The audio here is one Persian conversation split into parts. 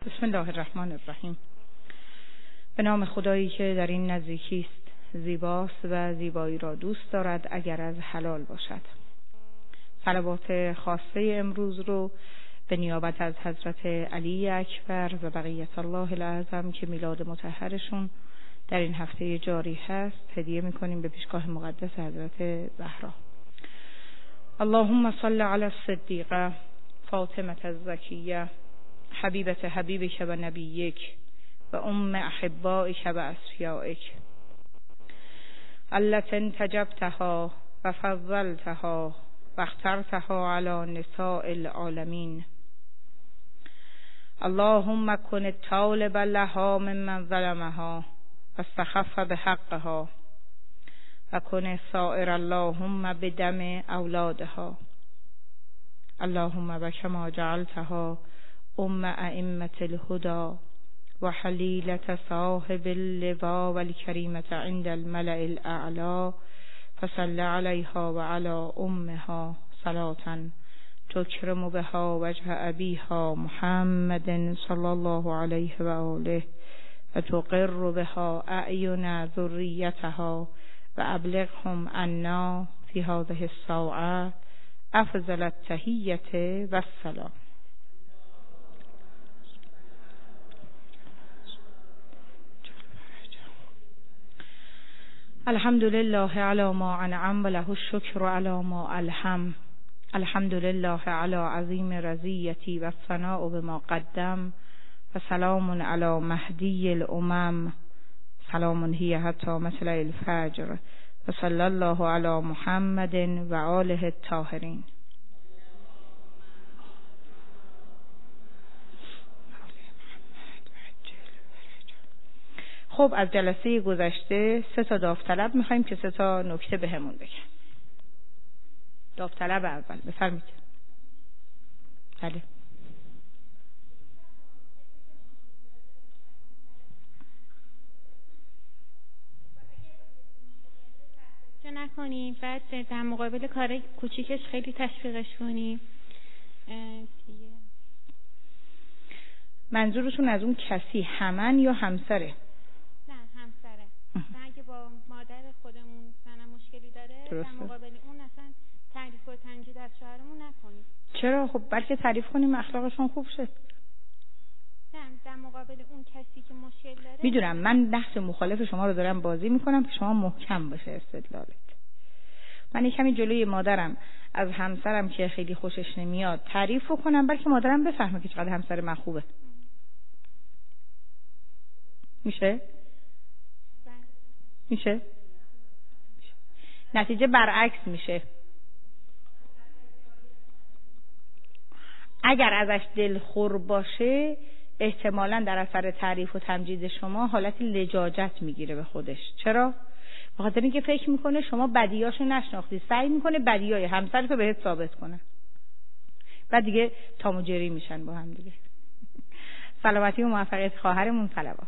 بسم الله الرحمن الرحیم. به نام خدایی که در این نزدیکی است زیباست و زیبایی را دوست دارد اگر از حلال باشد. صلوات خاصه امروز رو به نیابت از حضرت علی اکبر و بقیت الله الاعظم که میلاد مطهرشون در این هفته جاری هست هدیه میکنیم به پیشگاه مقدس حضرت زهرا. اللهم صل علی الصدیقه فاطمه الزکیه حبیبت حبیبک و نبیک و ام احبائک و اصفیائک التي انتجبتها و فضلتها و اخترتها على نساء العالمین. اللهم کن الطالب لها ممن ظلمها و استخف بحقها و کن سائر اللهم بدم اولادها. اللهم و کما جعلتها ام ائمة الهدى و حلیلة صاحب اللواء والکریمة عند الملأ الاعلی فصل علیها و علی امها صلاة تکرم بها وجه ابیها محمد صلی الله علیه و آله و تقر بها اعین ذریتها و ابلغهم عنا فی هذه الساعة افضل التحیة و السلام. الحمد لله على ما انعم و له الشکر على ما الهم. الحمد لله على عظیم رضیتی و الثناء بما قدم و سلام علی مهدی الامم. سلام هی حتی مطلع الفجر و صلی الله علی محمد و آله الطاهرین. خب از جلسه گذشته 3 تا داوطلب میخوایم که 3 تا نکته بهمون بگن. داوطلب اول بفرمایید. بله. چه نکنیم بعد در مقابل کار کوچیکش خیلی تشویقش کنیم. منظورتون از اون کسی همن یا همسره؟ اگه با مادر خودمون مثلا مشکلی داره درسته. در مقابل اون اصلا تعریف و تمجید از شوهرمون نکنیم. چرا؟ خب بلکه تعریف کنیم اخلاقشون خوب شه. نه در مقابل اون کسی که مشکل داره. میدونم من نحس مخالف شما رو دارم بازی میکنم که شما محکم باشه استدلالت. من یه کمی جلوی مادرم از همسرم که خیلی خوشش نمیاد تعریف کنم بلکه مادرم بفهمه که چقدر همسر من خوبه. میشه؟ میشه؟ نتیجه برعکس میشه. اگر ازش دلخور باشه احتمالاً در اثر تعریف و تمجید شما حالت لجاجت میگیره به خودش. چرا؟ به خاطر اینکه فکر میکنه شما بدیاشو نشناختی، سعی میکنه بدیای همسرتو بهت ثابت کنه. بعد دیگه تام و جری میشن با هم دیگه. سلامتی و موفقیت خواهرمون. صلوات.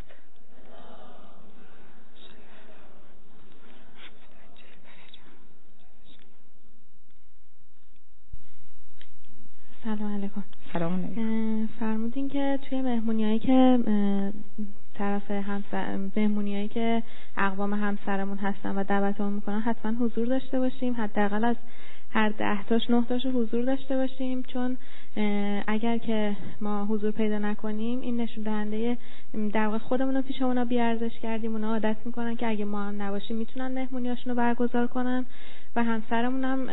سلام علیکم. سلام علیکم. فرمودین که توی مهمونیایی که طرف مهمونیایی که اقوام همسرمون هستن و دعوتمون میکنن حتما حضور داشته باشیم. حداقل از هر 10 تاش 9 تاش حضور داشته باشیم، چون اگر که ما حضور پیدا نکنیم این نشون دهنده در واقع خودمون رو پیش اونا بی‌ارزش کردیم. اونا عادت میکنن که اگه ما هم نباشیم میتونن مهمونیاشون رو برگزار کنن و همسرمون هم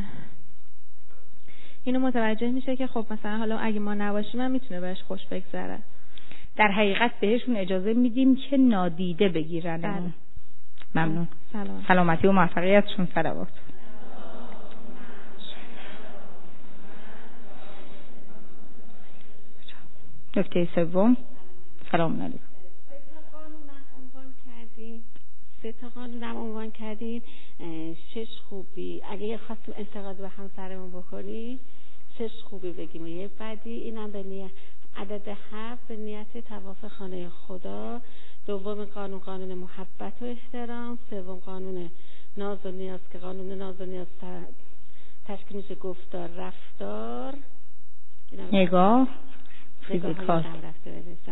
اینو متوجه میشه که خب مثلا حالا اگه ما نباشیم هم میتونه بهش خوش بگذره. در حقیقت بهشون اجازه میدیم که نادیده بگیرن. بله. ممنون. سلامتی و موفقیتشون. صلوات. نکته سوم. سلام علیکم. 3 تا قانونم عنوان کردین. 6 خوبی اگه یه خواستیم انتقاد به همسرمون بکنیم 6 خوبی بگیم و یه بدی. اینم به نیت عدد 7 به نیت طواف خانه خدا. دوم قانون محبت و احترام. سوم قانون ناز و نیاز که قانون ناز و نیاز تشکیل میشه گفتار رفتار. نگاه فیزیکال.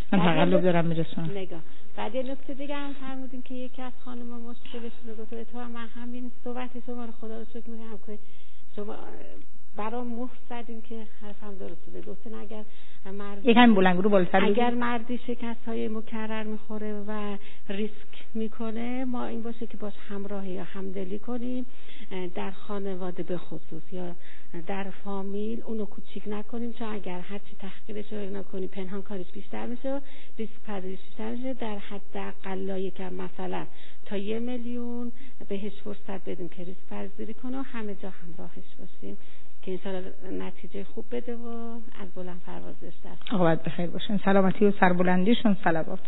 من تقلب دارم میرسونم. نگاه بعد یه نکته دیگه هم فرمودین که یکی از خانم‌ها مشکلشون رو گفت تو من همین صحبت شما رو خدا رو شکر میگم که شما برام مهر زدین که حرفم درست بوده. گفتن اگر مرد یکم بلندگو بالاتر بگید. اگر مردی شکست‌های مکرر میخوره و ریسک میکنه ما این باشه که باش همراهی یا همدلی کنیم، در خانواده به خصوص یا در فامیل اونو کوچیک نکنیم، چون اگر هرچی تحقیرش رو نکنیم پنهان کاریش بیشتر میشه، ریسک پذیریش بیشتر میشه. در حداقل که مثلا تا 1 میلیون بهش فرصت بدیم که ریسک پذیری کنه و همه جا همراهش باشیم که انشاءالله نتیجه خوب بده و از بلند پروازش دست. آقا باید بخیر باشن، سلامتی و سربلندیشون صلوات.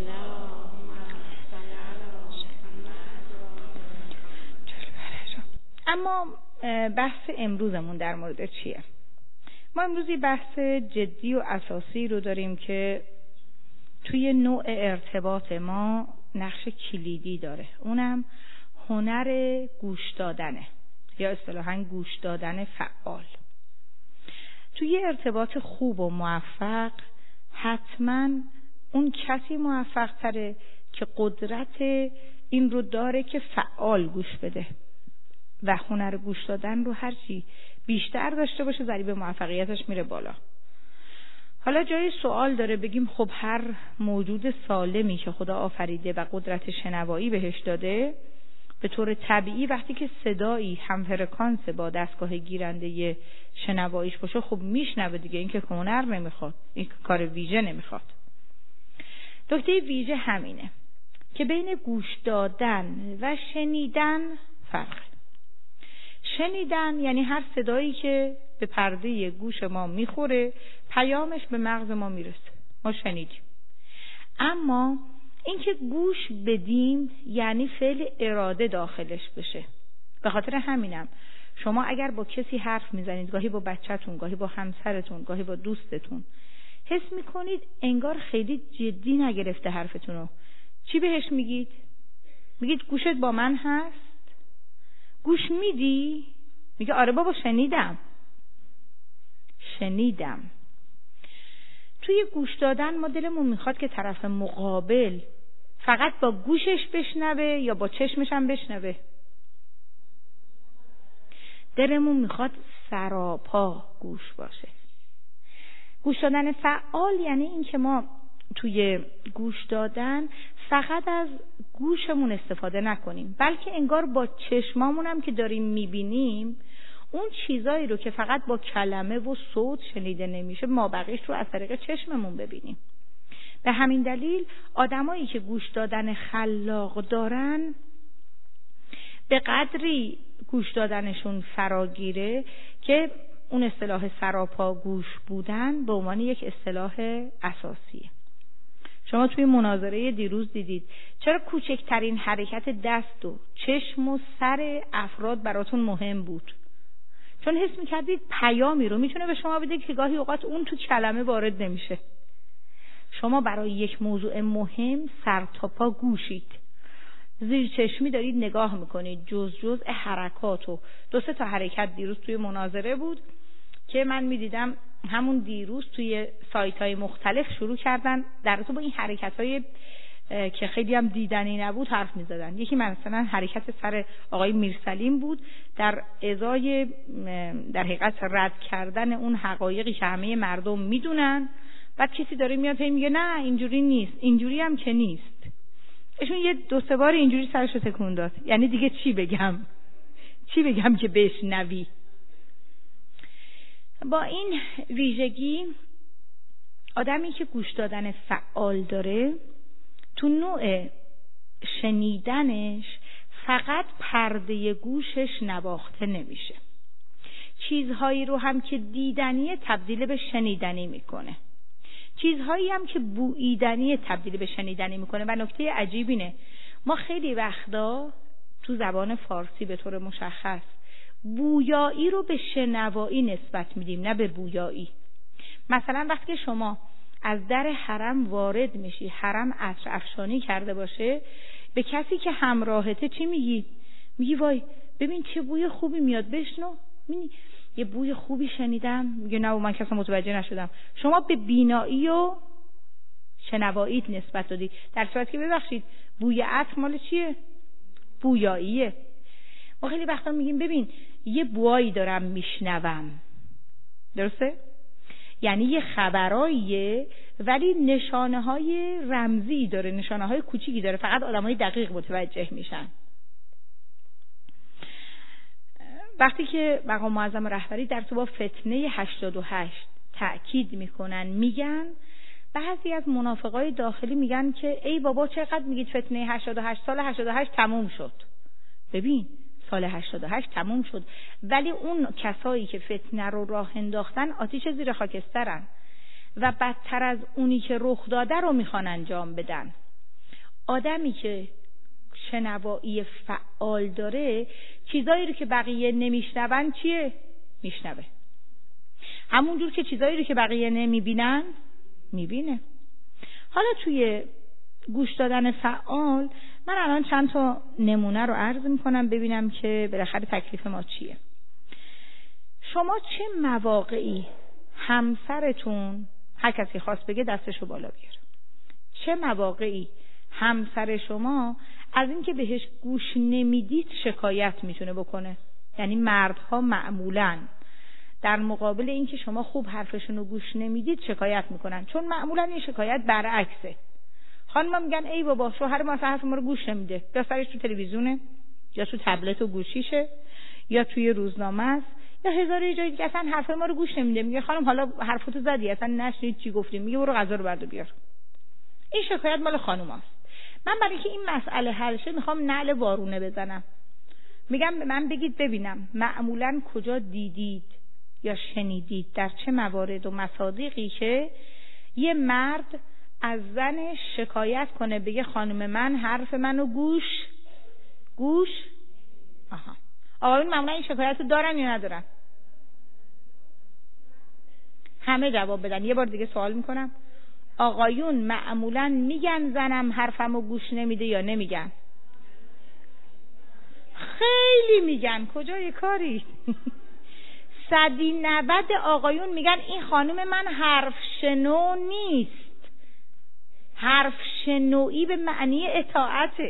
اما بحث امروزمون در مورد چیه؟ ما امروز یه بحث جدی و اساسی رو داریم که توی نوع ارتباط ما نقش کلیدی داره، اونم هنر گوش دادنه یا اصطلاحاً گوش دادن فعال. توی ارتباط خوب و موفق حتما اون کسی موفق تره که قدرت این رو داره که فعال گوش بده و هنر گوش دادن رو هرچی بیشتر داشته باشه ضریب موفقیتش میره بالا. حالا جای سوال داره بگیم خب هر موجود سالمی که خدا آفریده و قدرت شنوایی بهش داده به طور طبیعی وقتی که صدایی هم فرکانس با دستگاه گیرنده شنواییش باشه خب میشنوه دیگه، این که هنر نمیخواد، این کار ویژه نمیخواد. نکته ویژه همینه که بین گوش دادن و شنیدن فرق. شنیدن یعنی هر صدایی که به پرده گوش ما میخوره پیامش به مغز ما میرسه، ما شنیدیم. اما اینکه گوش بدیم یعنی فعل اراده داخلش بشه. به خاطر همینم شما اگر با کسی حرف میزنید، گاهی با بچه‌تون، گاهی با همسرتون، گاهی با دوستتون، حس میکنید انگار خیلی جدی نگرفته حرفتونو، چی بهش میگید؟ میگید گوشت با من هست؟ گوش میدی؟ میگه آره بابا شنیدم. توی گوش دادن ما دلمون میخواد که طرف مقابل فقط با گوشش بشنوه یا با چشمش هم بشنوه. دلمون میخواد سراپا گوش باشه. گوش دادن فعال یعنی این که ما توی گوش دادن فقط از گوشمون استفاده نکنیم، بلکه انگار با چشمامون هم که داریم میبینیم اون چیزایی رو که فقط با کلمه و صوت شنیده نمیشه ما بقیش رو از طریق چشممون ببینیم. به همین دلیل آدمایی که گوش دادن خلاق دارن به قدری گوش دادنشون فراگیره که اون اصطلاح سراپا گوش بودن به عنوان یک اصطلاح اساسیه. شما توی مناظره دیروز دیدید چرا کوچکترین حرکت دست و چشم و سر افراد براتون مهم بود؟ چون حس میکردید پیامی رو میتونه به شما بده که گاهی اوقات اون تو کلمه وارد نمیشه. شما برای یک موضوع مهم سر تا پا گوشید، زیر چشمی دارید نگاه میکنید، جزء حرکات و 2-3 تا حرکت دیروز توی مناظره بود که من میدیدم همون دیروز توی سایت‌های مختلف شروع کردن در رابطه با این حرکت‌های که خیلی هم دیدنی نبود حرف می‌زدن. یکی مثلا حرکت سر آقای میرسلیم بود در ازای در حقیقت رد کردن اون حقایقی که همه مردم میدونن، بعد کسی داره میاد میگه نه اینجوری نیست، اینجوری هم که نیست. ایشون یه 2-3 بار اینجوری سرش رو تکون داد، یعنی دیگه چی بگم که بشنوی. با این ویژگی آدمی که گوش دادن فعال داره تو نوع شنیدنش فقط پرده گوشش نواخته نمیشه، چیزهایی رو هم که دیدنیه تبدیل به شنیدنی میکنه، چیزهایی هم که بوییدنیه تبدیل به شنیدنی میکنه. و نکته عجیب اینه ما خیلی وقتا تو زبان فارسی به طور مشخص بویایی رو به شنوایی نسبت میدیم نه به بویایی. مثلا وقتی شما از در حرم وارد میشی، حرم عطر افشانی کرده باشه، به کسی که همراهته چی میگی؟ میگی وای ببین چه بوی خوبی میاد، بشنو. یه بوی خوبی شنیدم. میگه نه من کسی متوجه نشدم. شما به بینایی و شنواییت نسبت دادی، در صورتی که ببخشید بوی عطر مال چیه؟ بویاییه. ما خیلی وقتا میگیم ببین یه بویایی دارم میشنوم، درسته؟ یعنی یه خبراییه ولی نشانه های رمزی داره، نشانه های کوچیکی داره، فقط آدم های دقیق متوجه میشن. وقتی که مقام معظم رهبری در تو با فتنه 88 تأکید میکنن، میگن بعضی از منافقای داخلی میگن که ای بابا چقدر میگید فتنه 88، سال 88 تموم شد. ببین سال 88 تموم شد، ولی اون کسایی که فتنه رو راه انداختن آتیش زیر خاکسترن و بدتر از اونی که رخ داده رو میخوان انجام بدن. آدمی که شنوایی فعال داره چیزایی رو که بقیه نمیشنون چیه؟ میشنوه. همونجور که چیزایی رو که بقیه نمیبینن میبینه. حالا توی گوش دادن فعال من الان چند تا نمونه رو عرض میکنم ببینم که بالاخره تکلیف ما چیه. شما چه مواقعی همسرتون، هر کسی خواست بگه دستشو بالا بیاره، چه مواقعی همسر شما از اینکه بهش گوش نمیدید شکایت میتونه بکنه؟ یعنی مردها معمولاً در مقابل اینکه شما خوب حرفشون رو گوش نمیدید شکایت میکنن، چون معمولاً این شکایت برعکسه. خانم‌ها میگن ای بابا شوهر ما حرف ما رو گوش نمیده، یا سرش تو تلویزیونه یا تو تبلت و گوشیشه یا توی روزنامه است یا هزار جای دیگه اصلا حرف ما رو گوش نمیده. میگه خانم حالا حرفتو زدی اصلا نشنید چی گفتیم، میگه برو غذا رو بردار بیار. این شکایت مال خانوماست. من برای اینکه این مسئله حل شه میخوام نعل وارونه بزنم. میگم به من بگید ببینم معمولاً کجا دیدید یا شنیدید در چه موارد و مصادیقی که یه مرد از زنش شکایت کنه بگه خانم من حرف منو گوش آقایون معمولا این شکایت رو دارن یا ندارن؟ همه جواب بدن. یه بار دیگه سوال میکنم، آقایون معمولا میگن زنم حرفمو گوش نمیده یا نمیگن؟ خیلی میگن. کجای کاری؟ 190 آقایون میگن این خانم من حرف شنو نیست. حرف شنویی به معنی اطاعته.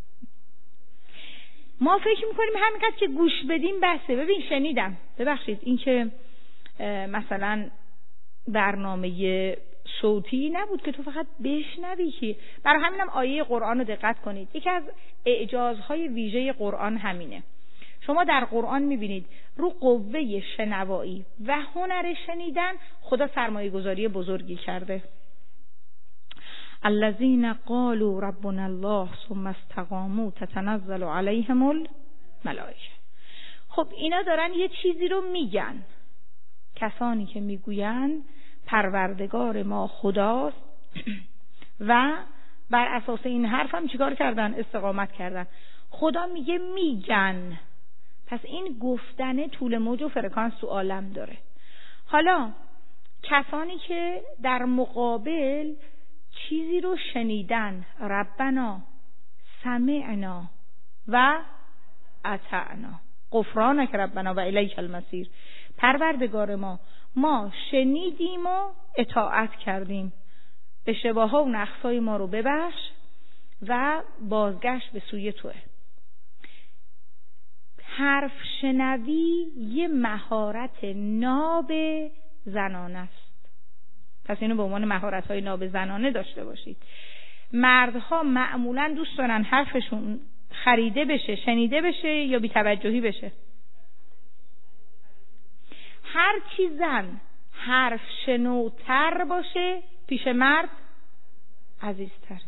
ما فکر میکنیم همینقدر که گوش بدیم بسه. ببین شنیدم، ببخشید این که مثلا برنامه صوتی نبود که تو فقط بشنوی، که برای همینم آیه قرآن رو دقت کنید. یکی از اعجازهای ویژه قرآن همینه. شما در قرآن میبینید رو قوه شنوایی و هنر شنیدن خدا سرمایه گذاری بزرگی کرده. الذين قالوا ربنا الله ثم استقاموا تتنزل عليهم الملائکه. خب اینا دارن یه چیزی رو میگن، کسانی که میگوین پروردگار ما خداست و بر اساس این حرف هم چیکار کردن؟ استقامت کردن. خدا میگه میگن، پس این گفتن طول موج و فرکانس تو عالم داره. حالا کسانی که در مقابل چیزی رو شنیدن، ربنا سمعنا و اطعنا غفرانک ربنا و الیک المصیر، پروردگار ما شنیدیم و اطاعت کردیم، اشتباه ها و نقصای ما رو ببخش و بازگشت به سوی توه. حرف شنوی یه مهارت ناب زنانه است، پس اینو به عنوان مهارت‌های ناب زنانه داشته باشید. مردها معمولاً دوست دارن حرفشون خریده بشه، شنیده بشه یا بی‌توجهی بشه. هر چی زن حرف شنوتر باشه پیش مرد عزیزتر.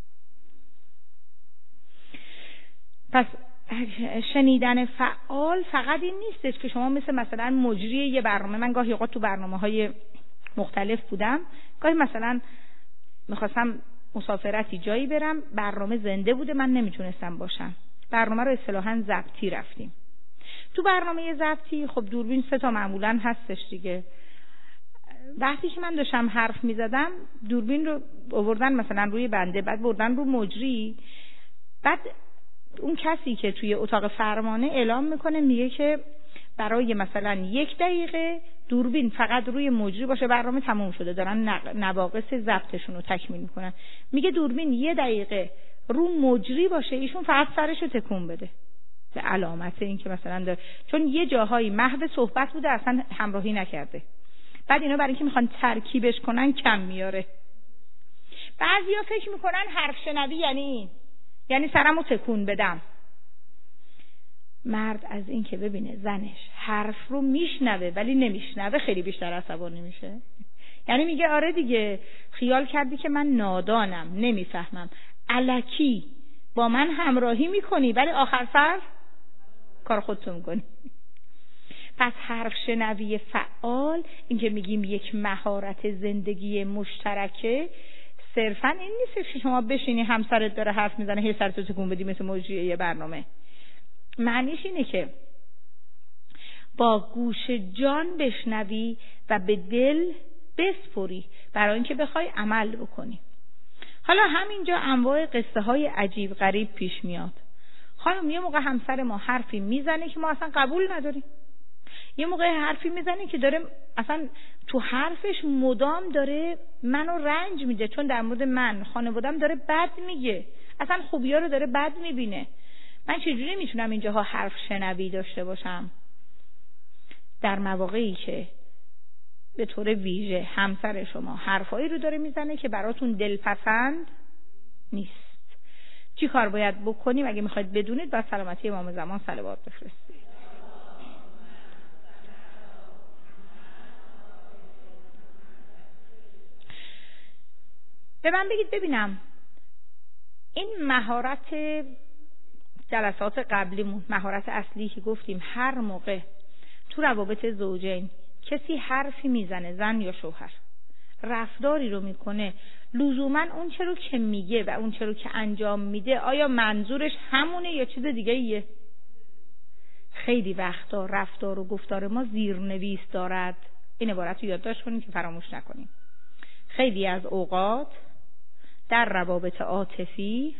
پس شنیدن فعال فقط این نیستش که شما مثلا مجری یه برنامه، من گاهی اوقات تو برنامه‌های مختلف بودم، گاهی مثلا میخواستم مسافرتی جایی برم، برنامه زنده بوده من نمیتونستم باشم، برنامه رو اصطلاحاً ضبطی رفتیم. تو برنامه ضبطی خب دوربین 3 معمولاً هستش دیگه. وقتی که من داشتم حرف میزدم دوربین رو آوردن مثلا روی بنده، بعد بردن رو مجری، بعد اون کسی که توی اتاق فرمانه اعلام میکنه میگه که برای مثلا 1 دقیقه دوربین فقط روی مجری باشه، برنامه تموم شده، دارن نواقص ضبطشون رو تکمیل میکنن، میگه دوربین 1 دقیقه رو مجری باشه، ایشون فقط سرشو تکون بده به علامت این که مثلا داره، چون یه جاهایی محو صحبت بوده اصلا همراهی نکرده، بعد اینا برای اینکه میخوان ترکیبش کنن کم میاره. بعضیا فکر میکنن حرف شنوی یعنی این، یعنی سرمو تکون بدم. مرد از این که ببینه زنش حرف رو میشنوه ولی نمیشنوه خیلی بیشتر عصبانی میشه. یعنی میگه آره دیگه، خیال کردی که من نادانم نمیفهمم، الکی با من همراهی میکنی ولی آخر سر کار خودتون میکنی. پس حرف شنوی فعال، این که میگیم یک مهارت زندگی مشترکه، صرفا این نیست که شما بشینی همسرت داره حرف میزنه هی سرتو تکون بدی مثل مجری یه برنامه. معنیش اینه که با گوش جان بشنوی و به دل بسپری برای اینکه بخوای عمل بکنی. حالا همینجا انواع قصه های عجیب غریب پیش میاد. خانم یه موقع همسر ما حرفی میزنه که ما اصلا قبول نداریم، یه موقع حرفی میزنه که داره اصلا تو حرفش مدام داره منو رنج میده، چون در مورد من خانواده‌ام داره بد میگه، اصلا خوبی‌ها رو داره بد میبینه. من چجوری میتونم اینجاها حرف شنوی داشته باشم؟ در مواقعی که به طور ویژه همسر شما حرفایی رو داره میزنه که براتون دلپسند نیست، چی کار باید بکنیم؟ اگه میخواید بدونید با سلامتی امام زمان صلوات بفرستید. به من بگید ببینم، این مهارت جلسات قبلیمون، مهارت اصلی که گفتیم هر موقع تو روابط زوجین کسی حرفی میزنه، زن یا شوهر رفتاری رو میکنه، لزوما اون چه رو که میگه و اون چه رو که انجام میده آیا منظورش همونه یا چیز دیگه ایه؟ خیلی وقتا رفتار و گفتار ما زیرنویس دارد. این عبارت رو یادداشت کنیم که فراموش نکنیم. خیلی از اوقات در روابط عاطفی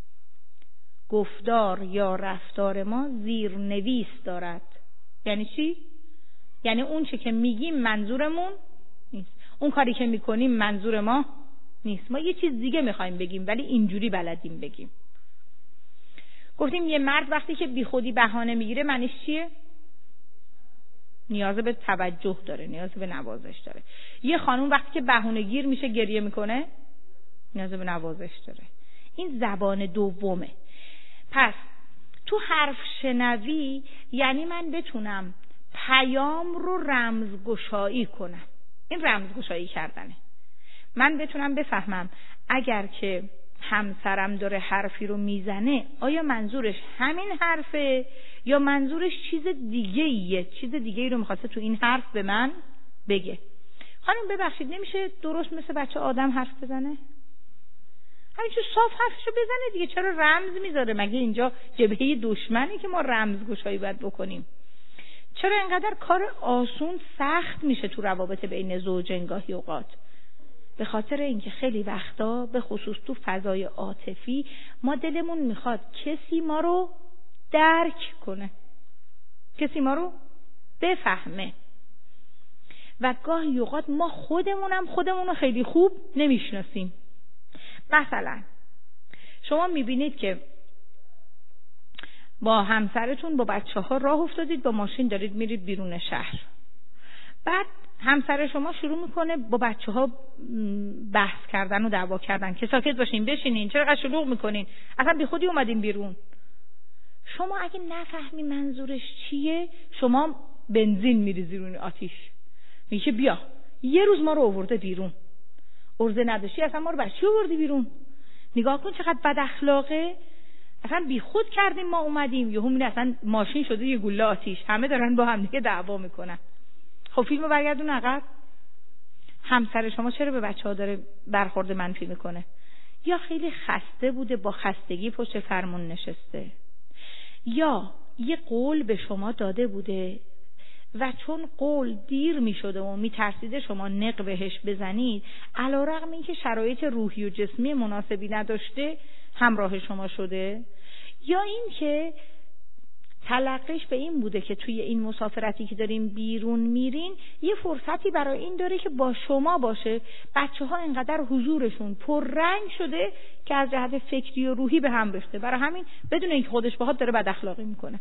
گفتار یا رفتار ما زیرنویس دارد. یعنی چی؟ یعنی اون چه که میگیم منظورمون نیست، اون کاری که میکنیم منظور ما نیست، ما یه چیز دیگه میخوایم بگیم ولی اینجوری بلدیم بگیم. گفتیم یه مرد وقتی که بیخودی بهانه میگیره معنیش چیه؟ نیاز به توجه داره، نیاز به نوازش داره. یه خانوم وقتی که بهانه گیر میشه گریه میکنه، نیاز به نوازش داره. این زبان دومه. پس تو حرف شنوی یعنی من بتونم پیام رو رمزگشایی کنم. این رمزگشایی کردنه. من بتونم بفهمم اگر که همسرم داره حرفی رو میزنه آیا منظورش همین حرفه یا منظورش چیز دیگه ایه، چیز دیگه ای رو میخواسته تو این حرف به من بگه. خانم ببخشید نمیشه درست مثل بچه آدم حرف بزنه؟ همینجور صاف حرفشو بزنه دیگه، چرا رمز میذاره؟ مگه اینجا جبهه دشمنی که ما رمزگشایی باید بکنیم؟ چرا اینقدر کار آسون سخت میشه تو روابط بین زوجین گاهی اوقات؟ به خاطر اینکه خیلی وقتا به خصوص تو فضای عاطفی ما دلمون میخواد کسی ما رو درک کنه، کسی ما رو بفهمه، و گاهی اوقات ما خودمون رو خیلی خوب نمیشناسیم. مثلا شما میبینید که با همسرتون با بچه‌ها راه افتادید، با ماشین دارید میرید بیرون شهر، بعد همسر شما شروع میکنه با بچه‌ها بحث کردن و دعوا کردن که ساکت باشین، بشینین، چرا قد شلوغ میکنین، اصلا بی خودی اومدین بیرون. شما اگه نفهمی منظورش چیه، شما بنزین میریزی روی آتیش، میگه بیا یه روز ما رو آورده بیرون، ارزه نداشتی اصلا ما رو برای چی آوردی بیرون؟ نگاه کن چقدر بد اخلاقه، اصلا بی خود کردیم ما اومدیم، یهو میبینی اصلا ماشین شده یه گوله آتیش، همه دارن با هم دیگه دعوا میکنن. خب فیلمو برگردون عقب. همسر شما چرا به بچه‌ها داره برخورد منفی میکنه؟ یا خیلی خسته بوده، با خستگی پشت فرمون نشسته، یا یه قول به شما داده بوده و چون قول دیر میشده و میترسیده شما نق بهش بزنید، علیرغم اینکه شرایط روحی و جسمی مناسبی نداشته همراه شما شده، یا اینکه تلقیش به این بوده که توی این مسافرتی که داریم بیرون میرین یه فرصتی برای این داره که با شما باشه. بچه‌ها اینقدر حضورشون پررنگ شده که از جهت فکری و روحی به هم ریخته، برای همین بدون اینکه خودش بخواد داره بد اخلاقی میکنه.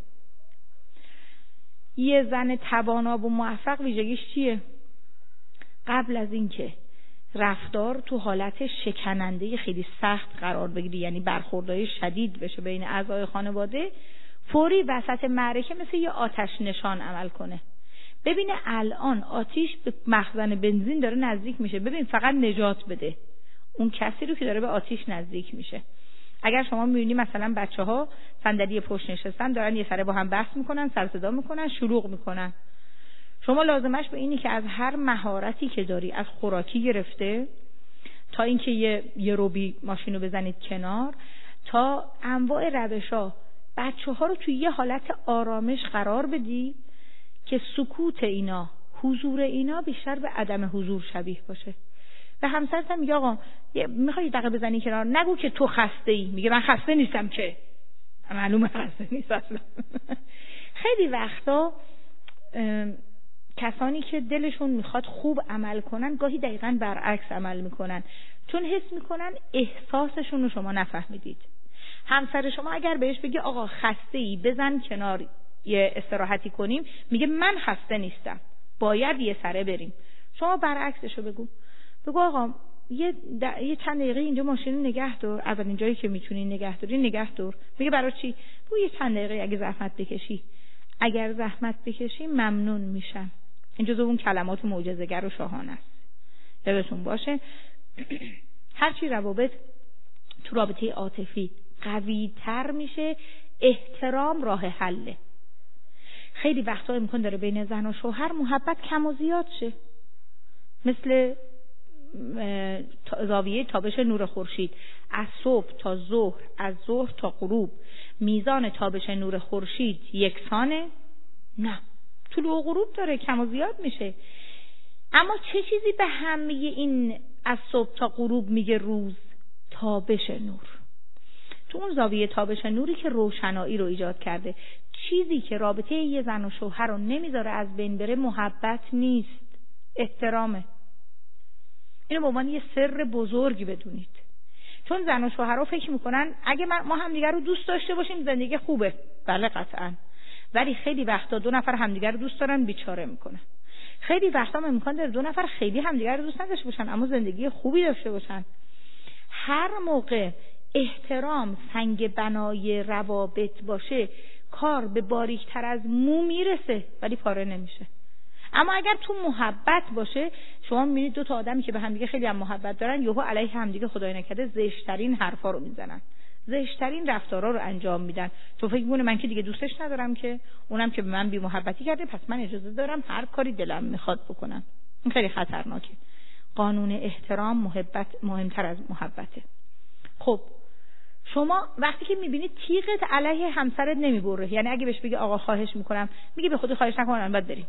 یه زن توانا و موفق ویژگیش چیه؟ قبل از اینکه رفتار تو حالت شکننده خیلی سخت قرار بگیره، یعنی برخوردهای شدید بشه بین اعضای خانواده، فوری وسط معرکه مثل یه آتش نشان عمل کنه. ببینه الان آتش به مخزن بنزین داره نزدیک میشه، ببین فقط نجات بده اون کسی رو که داره به آتش نزدیک میشه. اگر شما میبینی مثلا بچه‌ها صندلی پشت نشستن دارن یه سره با هم بحث میکنن، سر صدا میکنن، شلوغ میکنن، شما لازمش به اینی که از هر مهارتی که داری، از خوراکی گرفته تا اینکه یه روبی ماشینو بزنید کنار، تا انواع روشا بچه‌ها رو توی یه حالت آرامش قرار بدی که سکوت اینا، حضور اینا بیشتر به عدم حضور شبیه باشه. و همسرت هم میگه آقا میخوای دقیقه بزنی کنار، نگو که تو خسته ای. میگه من خسته نیستم که، معلومه خسته نیست اصلا. خیلی وقتا کسانی که دلشون میخواد خوب عمل کنن گاهی دقیقاً برعکس عمل میکنن، چون حس میکنن احساسشون رو شما نفهمیدید. همسر شما اگر بهش بگی آقا خسته ای بزن کنار یه استراحتی کنیم، میگه من خسته نیستم، باید یه سره بریم. شما برعکسشو بگو آقا یه چند دقیقه اینجا ماشین نگه دار، اولین جایی که میتونی نگه داری نگه دار. میگه برای چی؟ بگو یه چند دقیقه اگه زحمت بکشی. اگر زحمت بکشی ممنون میشم. این جزو اون کلمات معجزه‌گر و شاهانه است. یادتون باشه هرچی روابط تو رابطه عاطفی قوی تر میشه، احترام راه حله. خیلی وقتا امکان داره بین زن و شوهر محبت کم و زیاد شه، مثل زاویه تابش نور خورشید. از صبح تا ظهر، از ظهر تا غروب میزان تابش نور خورشید یکسانه؟ نه، طول و غروب داره، کم و زیاد میشه. اما چه چیزی به همه این از صبح تا غروب میگه روز؟ تابش نور. تو اون زاویه تابش نوری که روشنایی رو ایجاد کرده. چیزی که رابطه یه زن و شوهر رو نمیذاره از بین بره محبت نیست، احترامه. اینو به عنوان یه سر بزرگی بدونید، چون زن و شوهرها فکر میکنن اگه ما همدیگر رو دوست داشته باشیم زندگی خوبه. بله قطعاً، ولی خیلی وقتا دو نفر همدیگر رو دوست دارن بیچاره میکنن. خیلی وقتا امکان داره دو نفر خیلی همدیگر رو دوست نداشته باشن اما زندگی خوبی داشته باشن. هر موقع احترام سنگ بنای روابط باشه، کار به باریکتر از مو میرسه ولی پاره نمیشه. اما اگر تو محبت باشه، شما میبینید دو تا آدمی که به همدیگه خیلی هم محبت دارن یهو علیه همدیگه خدای نکرده زشت‌ترین حرفا رو میزنن، زشت‌ترین رفتارا رو انجام میدن. تو فکر می‌کنی من که دیگه دوستش ندارم، که اونم که به من بی محبتی کرده پس من اجازه دارم هر کاری دلم میخواد بکنم. این خیلی خطرناکه. قانون احترام محبت مهمتر از محبته. خب شما وقتی که میبینید تیغت علیه همسرت نمیبره، یعنی اگه بهش بگی آقا خواهش میکنم، میگه به خودی خواهش نکن بعد بریم.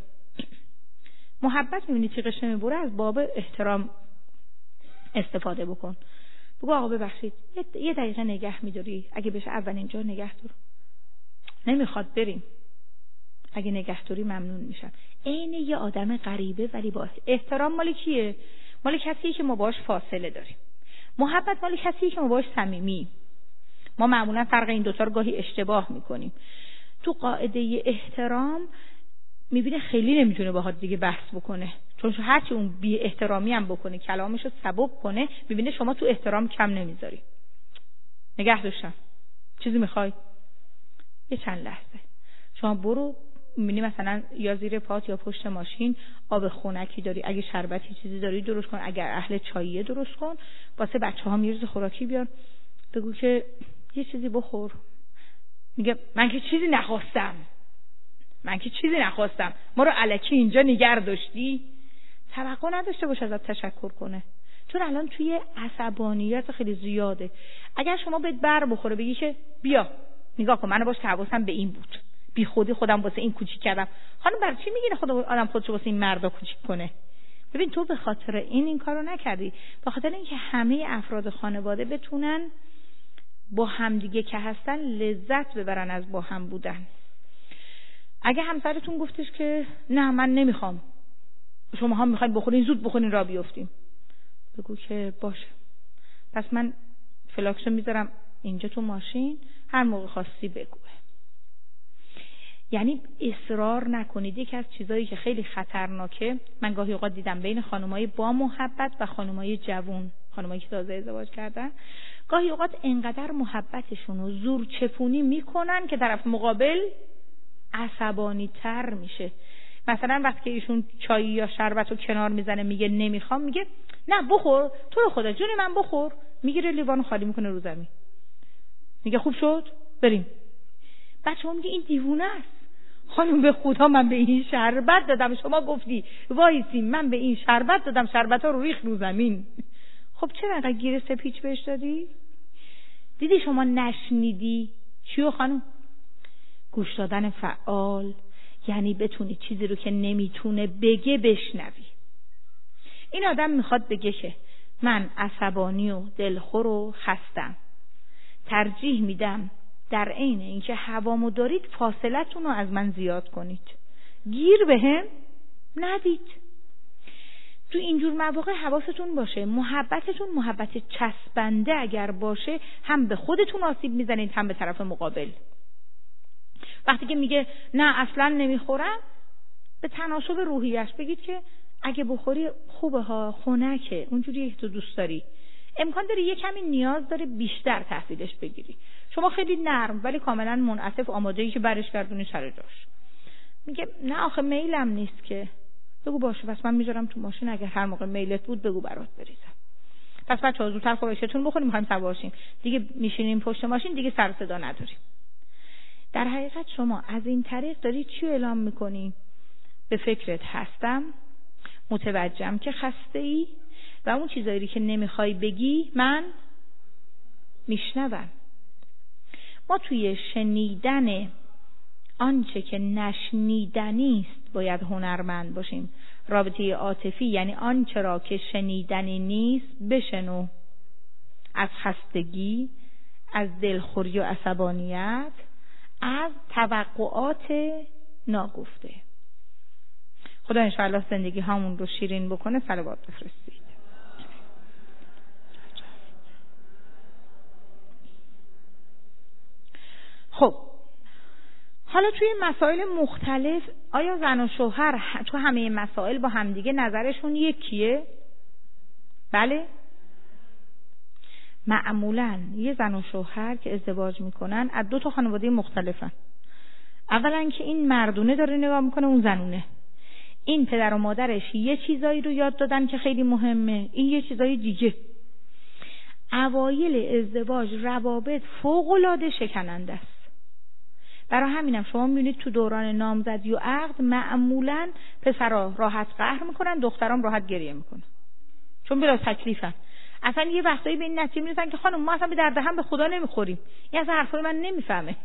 محبت میبینی تیغش نمیبره، از باب احترام استفاده بکن. بگو آقا ببخشید یه دقیقه نگه میداری؟ اگه بشه اولین جا نگه دار. نمیخواد بریم، اگه نگه داری ممنون میشم. عین یه آدم غریبه ولی با احترام. مال کیه؟ مال کسیه که ما باش فاصله داریم. محبت مال کسیه که ما باش صمیمی. ما معمولا فرق این دوتا رو گاهی اشتباه میکنیم. تو قاعده احترام میبینه خیلی نمیتونه باهات دیگه بحث بکنه، چون هرچی اون بی احترامی هم بکنه، کلامشو سبک کنه، میبینه شما تو احترام کم نمیذاری. نگه داشتم، چیزی میخوای؟ یه چند لحظه شما برو، میبینی مثلا یا زیر پات یا پشت ماشین آب خنکی داری، اگه شربتی چیزی داری درست کن، اگر اهل چاییه درست کن، واسه بچه‌ها میرز خوراکی بیار، بگو که یه چیزی بخور. میگه من که چیزی نخواستم، ما رو الکی اینجا نگه داشتی. توقع نداشته باش ازت تشکر کنه، چون الان توی عصبانیت خیلی زیاده. اگر شما بهت بر بخوره بگی که بیا نگاه کن، منو باش حواسم به این بود، بی خودی خودم واسه این کوچیک کردم. خانم برای چی میگین آدم خودشو واسه این مردا کوچیک کنه؟ ببین تو به خاطر این کارو نکردی، به خاطر اینکه همه افراد خانواده بتونن با همدیگه که هستن لذت ببرن از با هم بودن. اگه همسرتون گفتش که نه من نمیخوام، شما هم میخواید بخورین، زود بخورین را بیفتیم، بگو که باشه، پس من فلاکسو میذارم اینجا تو ماشین، هر موقع خواستی بگو. یعنی اصرار نکنید. یکی از چیزایی که خیلی خطرناکه، من گاهی اوقات دیدم بین خانمای با محبت و خانمای جوون، خانمایی که تازه ازدواج کردن، گاهی اوقات انقدر محبتشون رو زور چپونی میکنن که طرف مقابل عصبانی تر میشه. مثلا وقتی ایشون چای یا شربت رو کنار میزنه میگه نمیخوام، میگه نه بخور، تو رو خدا جون من بخور، میگیره لیوانو خالی میکنه رو زمین، میگه خوب شد بریم. بچه‌ها میگه این دیوونه است، خانم به خدا من به این شربت دادم، شما گفتی وایسی، من به این شربت دادم، شربت‌ها رو ریخت رو زمین. خب چرا انقدر گیر سپیچ بهش دادی؟ دیدی شما نشنیدی چیو خانم؟ گوش دادن فعال یعنی بتونی چیزی رو که نمیتونه بگه بشنوی. این آدم میخواد بگه که من عصبانی و دلخور و خستم، ترجیح میدم در عین اینکه هوامو دارید فاصلتون رو از من زیاد کنید، گیر بهم ندید. تو اینجور مواقع حواستون باشه محبتتون محبت چسبنده اگر باشه، هم به خودتون آسیب میزنید هم به طرف مقابل. وقتی که میگه نه اصلا نمیخورم، به تناسب روحیش بگید که اگه بخوری خوبه ها، خنکه، اونجوری که تو دوست داری، امکان داره یه کمی نیاز داره بیشتر تحویلش بگیری. شما خیلی نرم ولی کاملا منعطف آماده‌ای که برش گردونی سر جاش. میگه نه آخه میلم نیست که، بگو باشه پس من میذارم تو ماشین، اگه هر موقع میلت بود بگو برات بریزم. پس بچه‌ها زودتر خوراکتون بخوریم، می‌خوایم سوار شیم دیگه، میشینیم پشت ماشین دیگه سر صدا نداریم. در حقیقت شما از این طریق داری چی اعلام میکنی؟ به فکرت هستم، متوجهم که خسته‌ای و اون چیزایی که نمیخوای بگی من میشنوم. ما توی شنیدن آنچه که نشنیدنی است باید هنرمند باشیم. رابطه عاطفی یعنی آنچه را که شنیدنی نیست بشنو، از خستگی، از دلخوری و عصبانیت، از توقعات ناگفته. خدا انشاءالله زندگی همون رو شیرین بکنه. صلوات بفرستید. خب حالا توی مسائل مختلف آیا زن و شوهر تو همه مسائل با همدیگه نظرشون یکیه؟ بله؟ معمولاً یه زن و شوهر که ازدواج میکنن از دو تا خانواده مختلفن. اولا که این مردونه داره نگاه میکنه، اون زنونه. این پدر و مادرش یه چیزایی رو یاد دادن که خیلی مهمه، این یه چیزای دیگه. اوایل ازدواج روابط فوق‌العاده شکننده است. برای همینم شما میبینید تو دوران نامزدی و عقد معمولاً پسرها راحت قهر میکنن، دخترام راحت گریه میکنن، چون بلا تکلیفن. اصلا یه وقتایی به این نتیجه میرسن که خانم ما اصلا به درد هم به خدا نمیخوریم، این اصلا حرفای من نمیفهمه.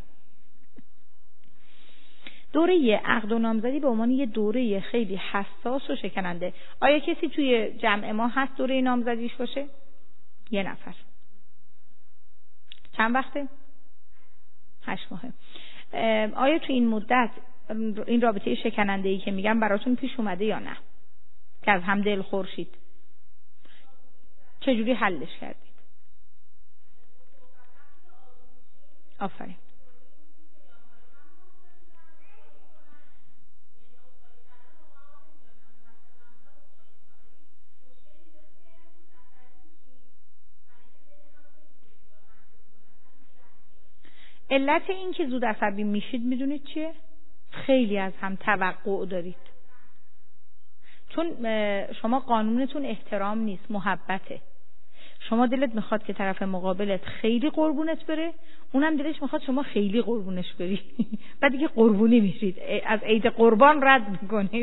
دوره عقد و نامزدی به عنوان یه دوره خیلی حساس و شکننده. آیا کسی توی جمع ما هست دوره نامزدیش باشه؟ یه نفر. چند وقته؟ 8 ماهه. آیا توی این مدت این رابطه شکننده‌ای که میگم براتون پیش اومده یا نه؟ که از هم دل خورشید. چجوری حلش کردید؟ آفرین. علت این که زود عصبی میشید میدونید چیه؟ خیلی از هم توقع دارید. چون شما قانونتون احترام نیست، محبته. شما دلت میخواد که طرف مقابلت خیلی قربونت بره، اونم دلش میخواد شما خیلی قربونش بری. بعد دیگه قربونی میشید، از عید قربان رد میکنید.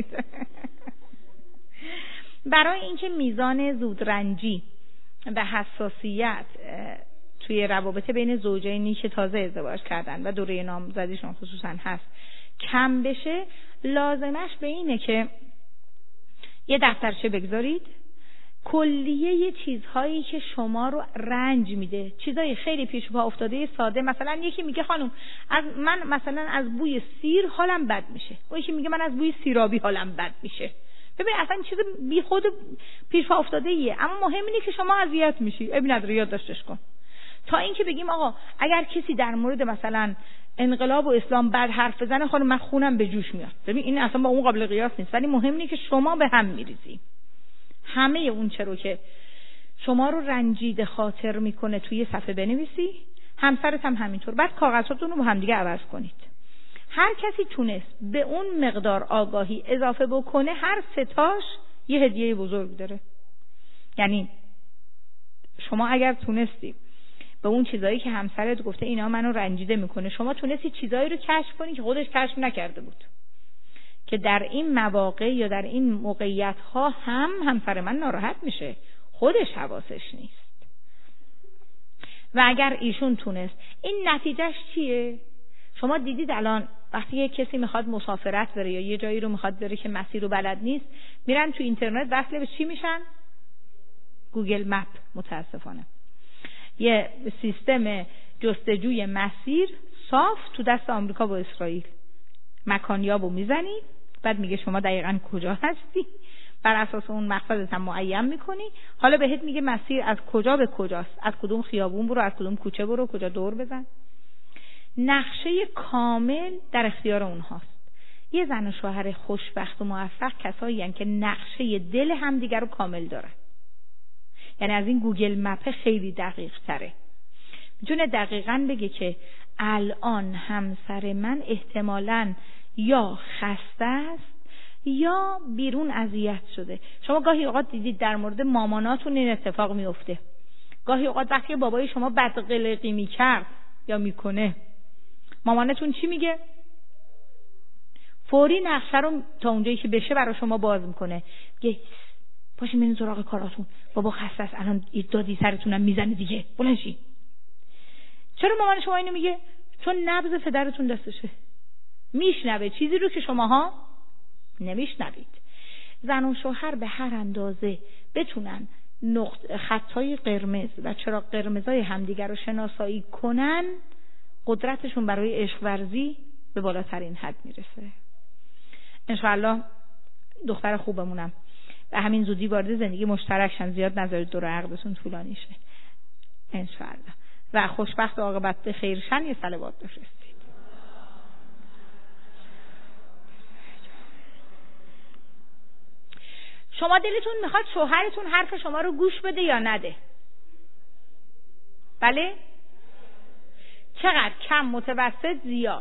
برای اینکه میزان زودرنجی و حساسیت توی روابط بین زوجینی که تازه ازدواج کردن و دوره نامزدیشون خصوصا هست کم بشه، لازمش به اینه که یه دفترچه بگذارید، کلیه چیزهایی که شما رو رنج میده، چیزای خیلی پیش پا افتاده ساده. مثلا یکی میگه خانم من مثلا از بوی سیر حالم بد میشه، اون یکی میگه من از بوی سیرابی حالم بد میشه. ببین اصلا چیز بی خود پیش پا افتاده ایه، اما مهم اینه که شما اذیت میشی. ابن نداره، یادداشتش کن. تا اینکه بگیم آقا اگر کسی در مورد مثلا انقلاب و اسلام بد حرف بزنه، خانم من خونم به جوش میاد. ببین این اصلا با اون قابل قیاس نیست، ولی مهم اینه که شما به هم میریزی. همه اون چرا که شما رو رنجیده خاطر میکنه توی صفحه بنویسی، همسرت هم همینطور. بعد کاغذاتون رو با هم دیگه عوض کنید. هر کسی تونست به اون مقدار آگاهی اضافه بکنه، هر ستاش یه هدیه بزرگ داره. یعنی شما اگر تونستی به اون چیزایی که همسرت گفته اینا منو رنجیده میکنه، شما تونستی چیزایی رو کشف کنی که خودش کشف نکرده بود، که در این مواقع یا در این موقعیت ها همسر من ناراحت میشه، خودش حواسش نیست. و اگر ایشون تونست، این نتیجهش چیه؟ شما دیدید الان وقتی یک کسی میخواد مسافرت بره یا یه جایی رو میخواد بره که مسیر رو بلد نیست، میرن تو اینترنت وصل به چی میشن؟ گوگل مپ. متاسفانه یه سیستم جستجوی مسیر صاف تو دست آمریکا و اسرائیل. مکانیابو میزنی، بعد میگه شما دقیقاً کجا هستی، بر اساس اون مقصدت هم معین میکنی. حالا بهت میگه مسیر از کجا به کجاست، از کدوم خیابون برو، از کدوم کوچه برو، کجا دور بزن. نقشه کامل در اختیار اونهاست. یه زن و شوهر خوشبخت و موفق کسایی هستن که نقشه دل همدیگر رو کامل دارن. یعنی از این گوگل مپ خیلی دقیق تره. میتونه دقیقاً بگه که الان همسر من احتمالاً یا خسته است یا بیرون اذیت شده. شما گاهی اوقات دیدید در مورد ماماناتون این اتفاق میفته. گاهی اوقات وقتی بابای شما بدقلقی میکرد یا میکنه، مامانتون چی میگه؟ فوری نقشه رو تا اونجایی که بشه برای شما باز میکنه. میگه پاشین برین سراغ کاراتون، بابا خسته است، الان دادی سرتونم میزنه دیگه، بلند شین. چرا مامان شما اینو میگه؟ چون نبض پدرتون دستشه، میشنوه چیزی رو که شماها نمیشنوید. زن و شوهر به هر اندازه بتونن خطای قرمز و چراغ قرمزای همدیگر رو شناسایی کنن، قدرتشون برای عشق ورزی به بالاترین حد میرسه. انشاءالله دختر خوبمونم به همین زودی وارد زندگی مشترکشن، زیاد نذارید دور عقدتون طولانی شه انشاءالله، و خوشبخت و عاقبت به خیرشن. یه صلوات بفرستید. شما دلتون میخواد شوهرتون حرف شما رو گوش بده یا نده؟ بله؟ چقدر؟ کم، متوسط، زیاد؟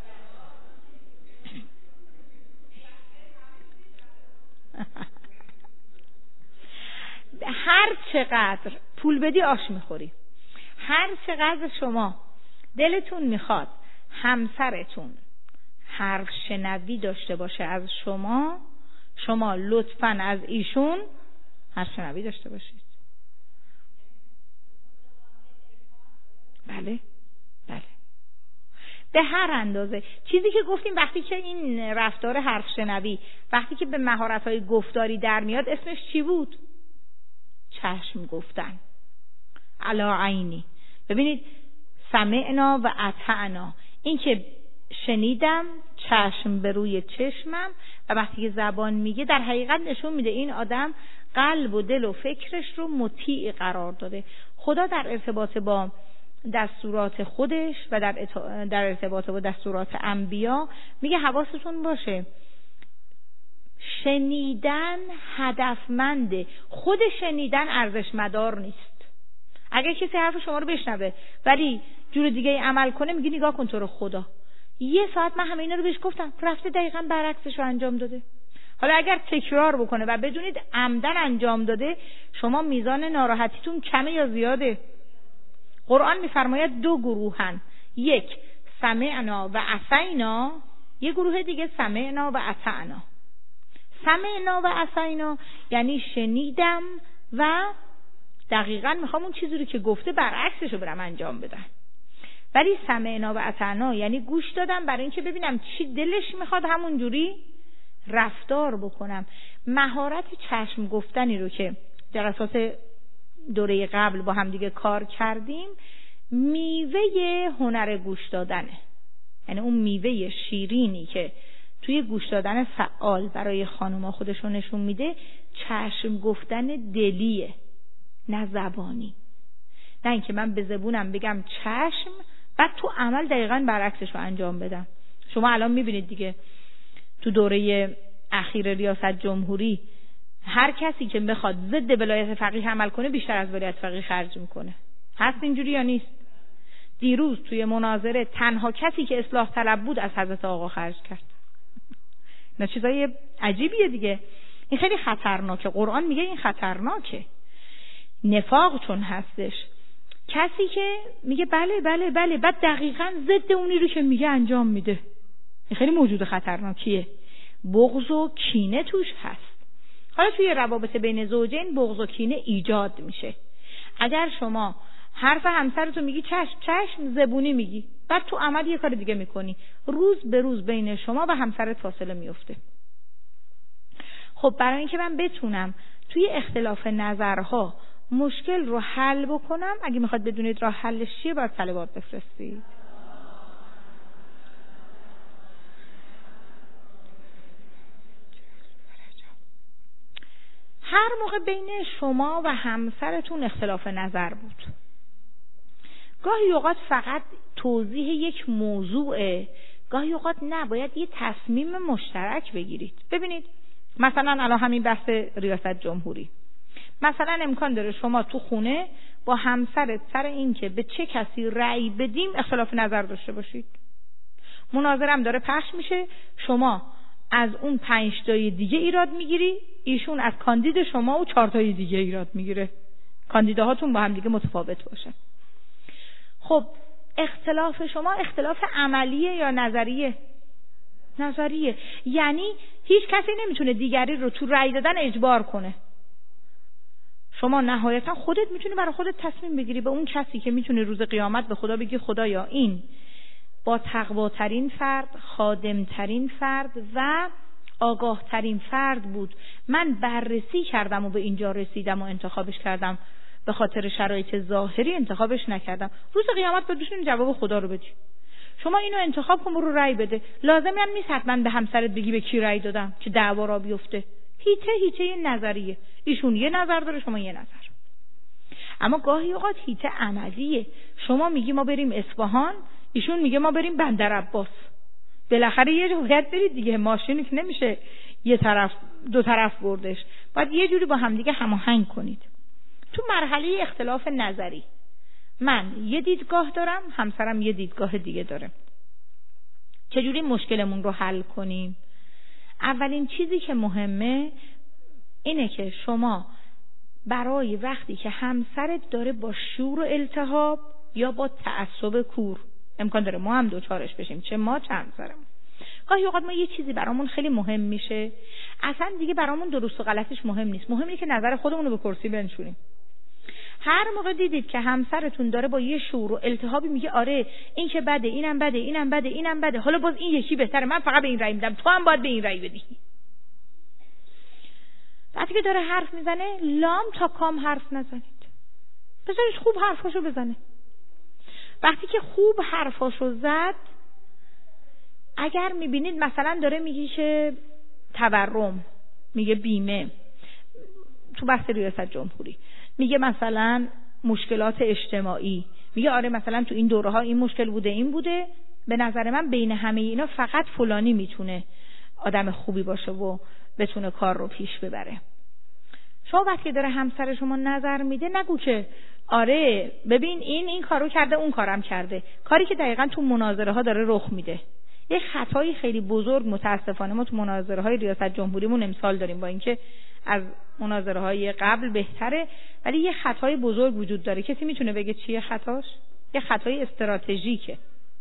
هر چقدر پول بدی آش میخوری. هر چقدر شما دلتون میخواد همسرتون حرف شنوی داشته باشه از شما، شما لطفاً از ایشون حرف شنوی داشته باشید. بله بله، به هر اندازه. چیزی که گفتیم وقتی که این رفتار حرف شنوی وقتی که به مهارت‌های گفتاری در میاد، اسمش چی بود؟ چشم گفتن. علا عینی. ببینید سمعنا و اطعنا، این که شنیدم، چشم به روی چشمم، و وقتی که زبان میگه در حقیقت نشون میده این آدم قلب و دل و فکرش رو مطیع قرار داده. خدا در ارتباط با دستورات خودش و در ارتباط با دستورات انبیا میگه حواستون باشه شنیدن هدفمنده، خود شنیدن ارزش مدار نیست. اگر کسی حرف شما رو بشنوه ولی جور دیگه عمل کنه، میگه نگاه کن تو رو خدا، یه ساعت من همه اینا رو بهش گفتم، رفته دقیقاً برعکسش رو انجام داده. حالا اگر تکرار بکنه و بدونید عمدن انجام داده، شما میزان ناراحتیتون کمه یا زیاده؟ قرآن میفرماید دو گروهن، یک سمعنا و اطعنا، یک گروه دیگه سمعنا و اطعنا. سمعنا و اطعنا یعنی شنیدم و دقیقاً میخوام اون چیزی رو که گفته برعکسش رو برم انجام بدم. ولی سمعنا و اطعنا یعنی گوش دادم برای اینکه ببینم چی دلش میخواد، همون جوری رفتار بکنم. مهارت چشم گفتنی رو که جلسات دوره قبل با هم دیگه کار کردیم، میوه هنر گوش دادنه. یعنی اون میوه شیرینی که توی گوش دادن فعال برای خانوما خودشون نشون میده، چشم گفتن دلیه، نه زبانی. نه اینکه من به زبونم بگم چشم بعد تو عمل دقیقاً برعکسش رو انجام بدم. شما الان میبینید دیگه تو دوره اخیر ریاست جمهوری هر کسی که بخواد ضد ولایت فقیه عمل کنه بیشتر از ولایت فقیه خرج میکنه. هست اینجوری یا نیست؟ دیروز توی مناظره تنها کسی که اصلاح طلب بود از حضرت آقا خرج کرد. نه چیزای عجیبیه دیگه. این خیلی خطرناکه. قرآن میگه این خطرناکه. نفاق چون هستش، کسی که میگه بله بله بله بعد دقیقاً ضد اونی رو که میگه انجام میده، این خیلی موجود خطرناکیه. بغض و کینه توش هست. حالا توی روابط بین زوجین بغض و کینه ایجاد میشه. اگر شما حرف همسرتو میگی چشم زبونی میگی، بعد تو عمل یه کار دیگه میکنی، روز به روز بین شما و همسرت فاصله میفته. خب برای اینکه من بتونم توی اختلاف نظرها مشکل رو حل بکنم، اگه میخواد بدونید راه حلش چیه باید صلوات بفرستید. هر موقع بین شما و همسرتون اختلاف نظر بود، گاهی اوقات فقط توضیح یک موضوعه، گاهی اوقات نه، باید یه تصمیم مشترک بگیرید. ببینید مثلا الان همین بحث ریاست جمهوری، مثلا امکان داره شما تو خونه با همسرت سر این که به چه کسی رأی بدیم اختلاف نظر داشته باشید. مناظرم داره پخش میشه، شما از اون 5 تای دیگه ایراد میگیری، ایشون از کاندید شما و 4 تای دیگه ایراد میگیره، کاندیداهاتون با هم دیگه متفاوت باشه. خب اختلاف شما اختلاف عملیه یا نظریه؟ نظریه. یعنی هیچ کسی نمیتونه دیگری رو تو رأی دادن اجبار کنه. شما نهایتا خودت میتونی برای خودت تصمیم بگیری. به اون کسی که میتونه روز قیامت به خدا بگی خدایا این با تقواترین فرد، خادمترین فرد و آگاهترین فرد بود، من بررسی کردم و به اینجا رسیدم و انتخابش کردم، به خاطر شرایط ظاهری انتخابش نکردم. روز قیامت باید بتونی جواب خدا رو بدی. شما اینو انتخاب کن، برو رأی بده. لازمی هم نیست حتما به همسرت بگی به کی رأی دادم که دعوا را بیفته. هیته یه نظریه، ایشون یه نظر داره، شما یه نظر. اما گاهی اوقات هیته عملیه. شما میگی ما بریم اصفهان، ایشون میگه ما بریم بندرعباس. بالاخره یه جا باید برید دیگه، ماشینی که نمیشه یه طرف دو طرف بردش، باید یه جوری با همدیگه هماهنگ کنید. تو مرحله اختلاف نظری من یه دیدگاه دارم، همسرم یه دیدگاه دیگه داره. چجوری مشکلمون رو حل کنیم؟ اولین چیزی که مهمه اینه که شما برای وقتی که همسرت داره با شور و التهاب یا با تعصب کور، امکان داره ما هم دوچارش بشیم، چه ما چه همسرمون. گاهی اوقات ما یه چیزی برامون خیلی مهم میشه، اصلا دیگه برامون درست و غلطش مهم نیست، مهمه که نظر خودمون رو به کرسی بنشونیم. هر موقع دیدید که همسرتون داره با یه شور و التهابی میگه آره این که بده، اینم بده، اینم بده، اینم بده، حالا باز این یکی بهتره، من فقط به این رأی میدم، تو هم باید به این رأی بدی. وقتی که داره حرف میزنه لام تا کام حرف نزنید، بذارید خوب حرفاشو بزنه. وقتی که خوب حرفاشو زد، اگر میبینید مثلا داره میگه که تورم، میگه بیمه، تو بحث ریاست جمهوری میگه مثلا مشکلات اجتماعی، میگه آره مثلا تو این دوره ها این مشکل بوده، این بوده، به نظر من بین همه اینا فقط فلانی میتونه آدم خوبی باشه و بتونه کار رو پیش ببره. شما وقتی داره همسر شما نظر میده نگو که آره ببین این کارو کرده، اون کارم کرده، کاری که دقیقاً تو مناظره ها داره رخ میده. یه خطایی خیلی بزرگ متاسفانه ما تو مناظره های ریاست جمهوریمون امسال داریم، با اینکه از مناظره های قبل بهتره، ولی یه خطای بزرگ وجود داره. کسی میتونه بگه چیه خطاش؟ یه خطای استراتژیکه،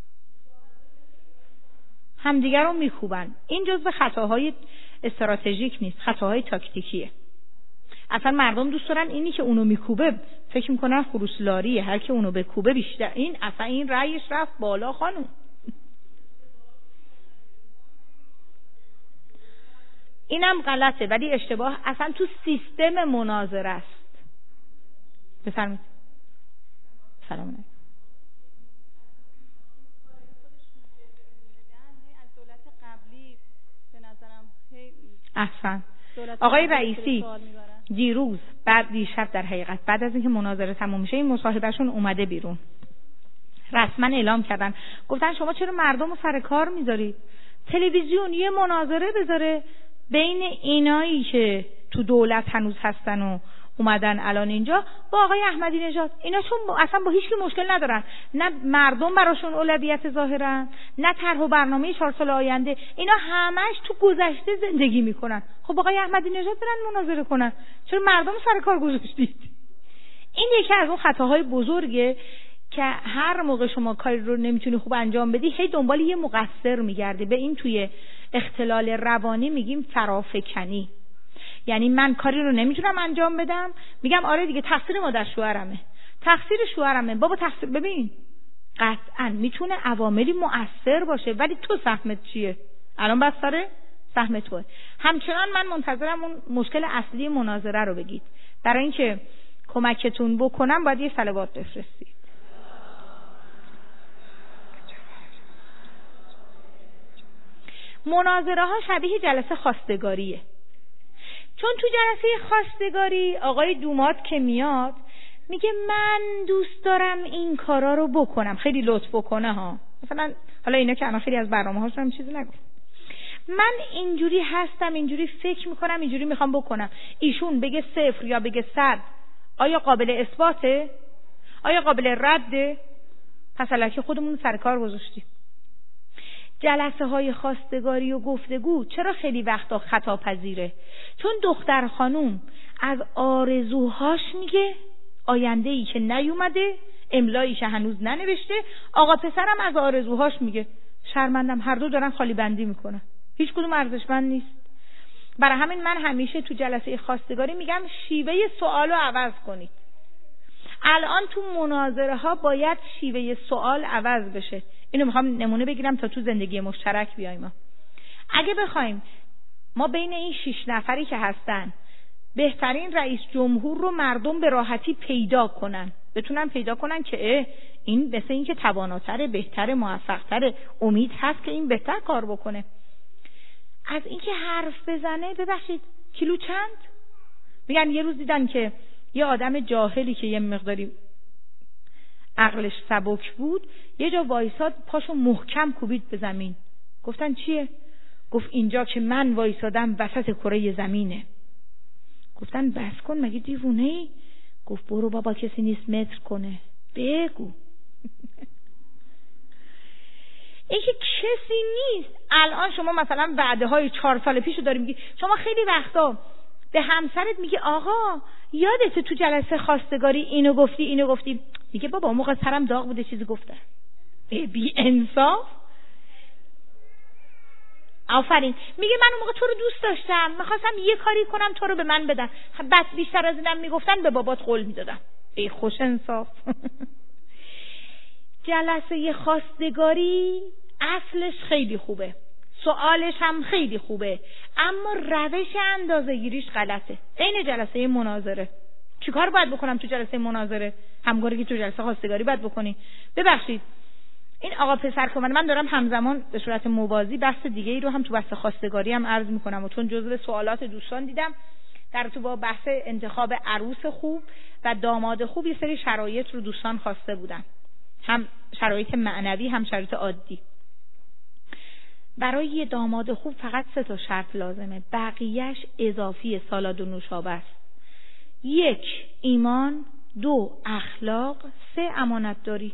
همدیگر رو میکوبن. این جزو خطاهای استراتژیک نیست، خطاهای تاکتیکیه. اصلا مردم دوست دارن اینی که اونو میکوبه فکر میکنن خروسلاریه، هر که اونو بکوبه بیشتر، این اصلا این رأیش رفت بالا خانم. اینم غلطه، ولی اشتباه اصلا تو سیستم مناظره است. بفرمایید. سلام علیکم. احسن. آقای رئیسی دیروز دیشب در حقیقت بعد از اینکه مناظره تموم میشه این مصاحبهشون اومده بیرون، رسما اعلام کردن، گفتن شما چرا مردم رو سر کار میذارید؟ تلویزیون یه مناظره بذاره بین اینایی که تو دولت هنوز هستن و اومدن الان اینجا با آقای احمدی نژاد. اینا چون اصلا با هیچ کی مشکل ندارن، نه مردم براشون اولویت ظاهرن، نه طرح و برنامه 4 سال آینده، اینا همش تو گذشته زندگی میکنن. خب آقای احمدی نژاد برن مناظره کنن، چرا مردم سر کار گذاشتید؟ این یکی از اون خطاهای بزرگه که هر موقع شما کاری رو نمیتونی خوب انجام بدی هی دنبال یه مقصر میگردی. به این توی اختلال روانی میگیم فرافکنی. یعنی من کاری رو نمیتونم انجام بدم، میگم آره دیگه تقصیر مادر شوهرمه، تقصیر شوهرمه. بابا تقصیر، ببین قطعا میتونه عواملی مؤثر باشه ولی تو سهمت چیه؟ الان بس سر سهم توه. همچنان من منتظرم اون مشکل اصلی مناظره رو بگید. برای اینکه کمکتون بکنم باید یه صلوات بفرستید. مناظره ها شبیه جلسه خواستگاریه. چون تو جلسه خواستگاری آقای دومات که میاد میگه من دوست دارم این کارا رو بکنم، خیلی لطف بکنه ها، مثلا حالا اینا که الان خیلی از برنامه هاشون هم چیزی نگفت، من اینجوری هستم، اینجوری فکر میکنم، اینجوری میخوام بکنم. ایشون بگه 0 یا بگه 100 آیا قابل اثباته؟ آیا قابل رده؟ پس الکی خودمون سر کار گذاشتیم. جلسه های خواستگاری و گفتگو چرا خیلی وقتا خطا پذیره؟ چون دختر خانوم از آرزوهاش میگه، آینده ای که نیومده، املایی که هنوز ننوشته. آقا پسرم از آرزوهاش میگه. شرمندم، هر دو دارن خالی بندی میکنن، هیچ کدوم ارزشمند نیست. برای همین من همیشه تو جلسه خواستگاری میگم شیوه سوالو عوض کنید. الان تو مناظره ها باید شیوه سوال عوض بشه. اینو میخوام نمونه بگیرم تا تو زندگی مشترک بیایم ما. اگه بخوایم ما بین این 6 نفری که هستن بهترین رئیس جمهور رو مردم به راحتی پیدا کنن، بتونن پیدا کنن که این مثل این که تواناتره، بهتره، موفقتره، امید هست که این بهتر کار بکنه، از اینکه حرف بزنه ببخشید کیلو چند؟ میگن یه روز دیدن که یه آدم جاهلی که یه مقداری عقلش سبک بود یه جا وایساد پاشو محکم کوبید به زمین. گفتن چیه؟ گفت اینجا که من وایسادم وسط کره زمینه. گفتن بس کن مگه دیوونه‌ای؟ گفت برو بابا کسی نیست متر کنه، بگو. این که کسی نیست. الان شما مثلا وعده های 4 سال پیشو داری میگی. شما خیلی وقتا به همسرت میگی آقا یادته تو جلسه خواستگاری اینو گفتی، میگه بابا اون موقع سرم داغ بوده چیزی گفتم. بی انصاف. آفرین. میگه من اون موقع تو رو دوست داشتم، میخواستم یه کاری کنم تو رو به من بدن، بس بیشتر از اینم میگفتن به بابات قول میدادم. ای خوش انصاف. جلسه خواستگاری اصلش خیلی خوبه، سوالش هم خیلی خوبه، اما روش اندازه‌گیریش غلطه. عین جلسه مناظره. چیکار باید بکنم تو جلسه مناظره؟ همکاری که تو جلسه خواستگاری باید بکنی. ببخشید این آقا پسر که من دارم همزمان به صورت موازی بحث دیگه ای رو هم تو بحث خواستگاری هم عرض میکنم و چون جزو سوالات دوستان دیدم در تو با بحث انتخاب عروس خوب و داماد خوب یه سری شرایط رو دوستان خواسته بودن، هم شرایط معنوی هم شرایط عادی. برای یه داماد خوب فقط 3 شرط لازمه، بقیهش اضافی سالاد و نوشابه است. 1 ایمان، 2 اخلاق، 3 امانتداری.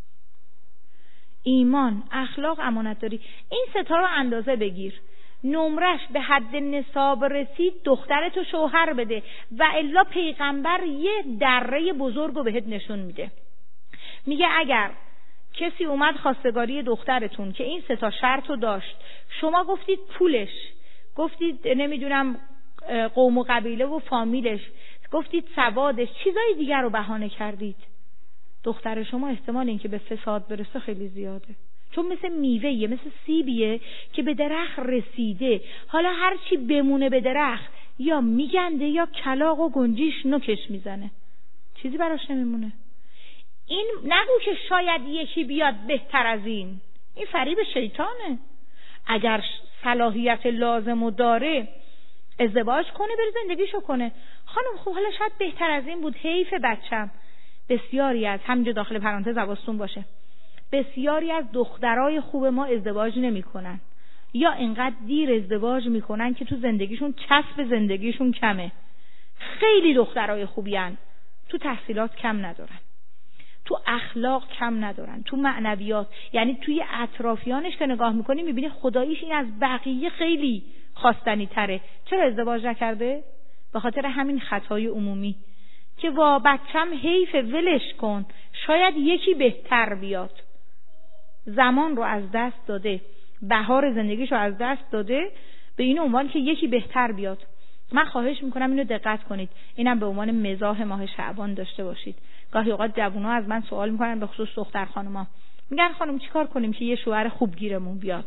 ایمان، اخلاق، امانتداری. این 3 رو اندازه بگیر، نمرش به حد نصاب رسید دخترتو شوهر بده و الا پیغمبر یه دره بزرگ رو بهت نشون میده. میگه اگر کسی اومد خواستگاری دخترتون که این 3 شرط رو داشت، شما گفتید پولش، گفتید نمیدونم قوم و قبیله و فامیلش، گفتید سوادش، چیزای دیگر رو بهانه کردید، دختر شما احتمال این که به فساد برسه خیلی زیاده. چون مثل میوهیه، مثل سیبیه که به درخت رسیده، حالا هرچی بمونه به درخت یا میگنده یا کلاغ و گنجیش نوکش میزنه. چیزی براش نمیمونه. این نگو که شاید یکی بیاد بهتر از این فریب شیطانه. اگر صلاحیت لازمو داره ازدواج کنه، بره زندگیشو کنه. خانم خب حالا شاید بهتر از این بود، حیف بچم. بسیاری از، همینجا داخل پرانتز حواستون باشه، بسیاری از دخترای خوب ما ازدواج نمیکنن یا اینقدر دیر ازدواج میکنن که تو زندگیشون چسب زندگیشون کمه. خیلی دخترای خوبی هن. تو تحصیلات کم ندارن، تو اخلاق کم ندارن، تو معنویات، یعنی توی اطرافیانش که نگاه میکنی میبینی خداییش این از بقیه خیلی خواستنی تره. چرا ازدواج نکرده؟ به خاطر همین خطای عمومی که وا بچم حیف، ولش کن، شاید یکی بهتر بیاد. زمان رو از دست داده، بهار زندگیش رو از دست داده به این عنوان که یکی بهتر بیاد. من خواهش میکنم اینو دقت کنید، اینم به عنوان مزاح ماه شعبان داشته باشید. گاهی اوقات جوونا از من سوال میکنن، به خصوص دختر خانوما، میگن خانم چیکار کنیم که یه شوهر خوب گیرمون بیاد؟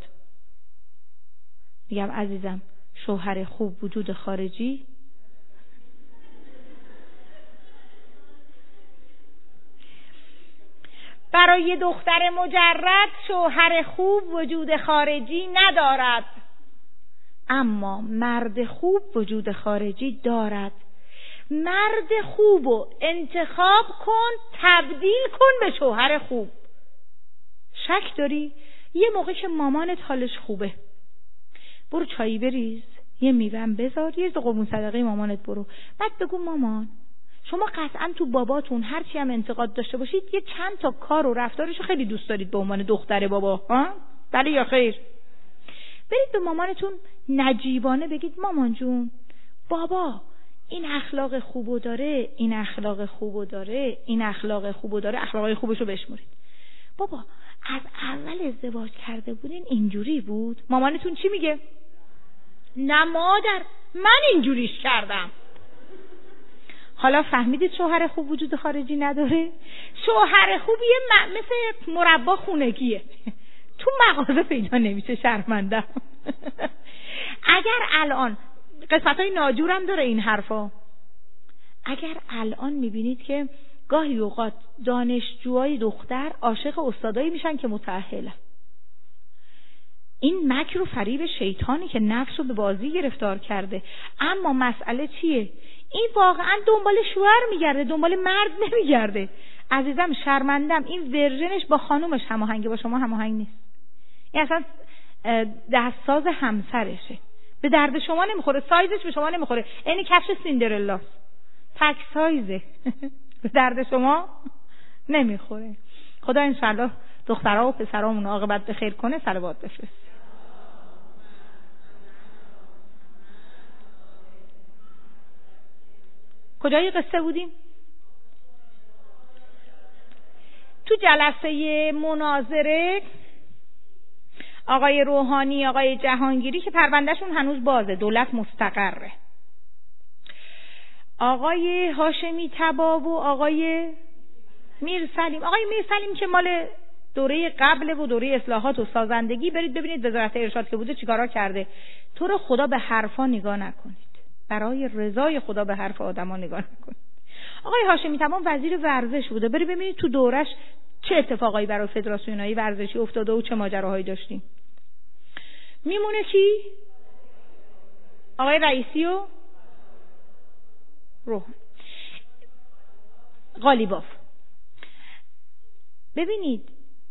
میگم عزیزم، شوهر خوب وجود خارجی برای دختر مجرد شوهر خوب وجود خارجی ندارد، اما مرد خوب وجود خارجی دارد. مرد خوبو انتخاب کن، تبدیل کن به شوهر خوب. شک داری؟ یه موقع که مامانت حالش خوبه، برو چایی بریز، یه میوه‌ام بذار، یه قربون صدقه مامانت برو، بعد بگو مامان شما قطعا تو باباتون هرچی هم انتقاد داشته باشید یه چند تا کار و رفتارشو خیلی دوست دارید به عنوان دختر بابا، ها؟ بله یا خیر؟ برید به مامانتون نجیبانه بگید مامان جون، بابا این اخلاق خوبو داره، این اخلاق خوبو داره، این اخلاق خوبو داره، اخلاقای خوبشو بشمرید. بابا از اول ازدواج کرده بودین اینجوری بود؟ مامانتون چی میگه؟ نه مادر، من اینجوریش کردم. حالا فهمیدید شوهر خوب وجود خارجی نداره؟ شوهر خوب یه مثل مربا خونگیه، تو مغازه پیدا نمیشه، شرمنده. اگر الان قسمتای ناجورم داره این حرفا، اگر الان میبینید که گاهی اوقات دانشجوهای دختر عاشق استادایی میشن که متأهلن، این مکر و فریب شیطانی که نفس رو به بازی گرفتار کرده. اما مسئله چیه؟ این واقعا دنبال شوهر میگرده، دنبال مرد نمیگرده. عزیزم شرمندم، این ورژنش با خانومش هماهنگه، با شما هماهنگ نیست. این اصلا دستساز همسرشه، به درد شما نمیخوره، سایزش به شما نمیخوره، یعنی کفش سیندرلاست، تک سایزه، به درد شما نمیخوره. خدا انشالله دخترها و پسرامون عاقبت بخیر کنه. صلوات بفرست. کجای قصه بودیم؟ تو جلسه مناظره آقای روحانی، آقای جهانگیری که پروندهشون هنوز بازه، دولت مستقره، آقای هاشمی طبا و آقای میرسلیم. آقای میرسلیم که مال دوره قبل و دوره اصلاحات و سازندگی، برید ببینید وزارت ارشاد که بوده چیکارا کرده. تو رو خدا به حرفا نگاه نکنید، برای رضای خدا به حرف آدما نگاه نکنید. آقای هاشمی طبا وزیر ورزش بوده، برید ببینید تو دورش چه اتفاقایی برای فدراسیون‌های ورزشی افتاده و چه ماجراهایی داشتیم. میمونه کی؟ آقای رئیسی و روحانی، قالیباف. ببینید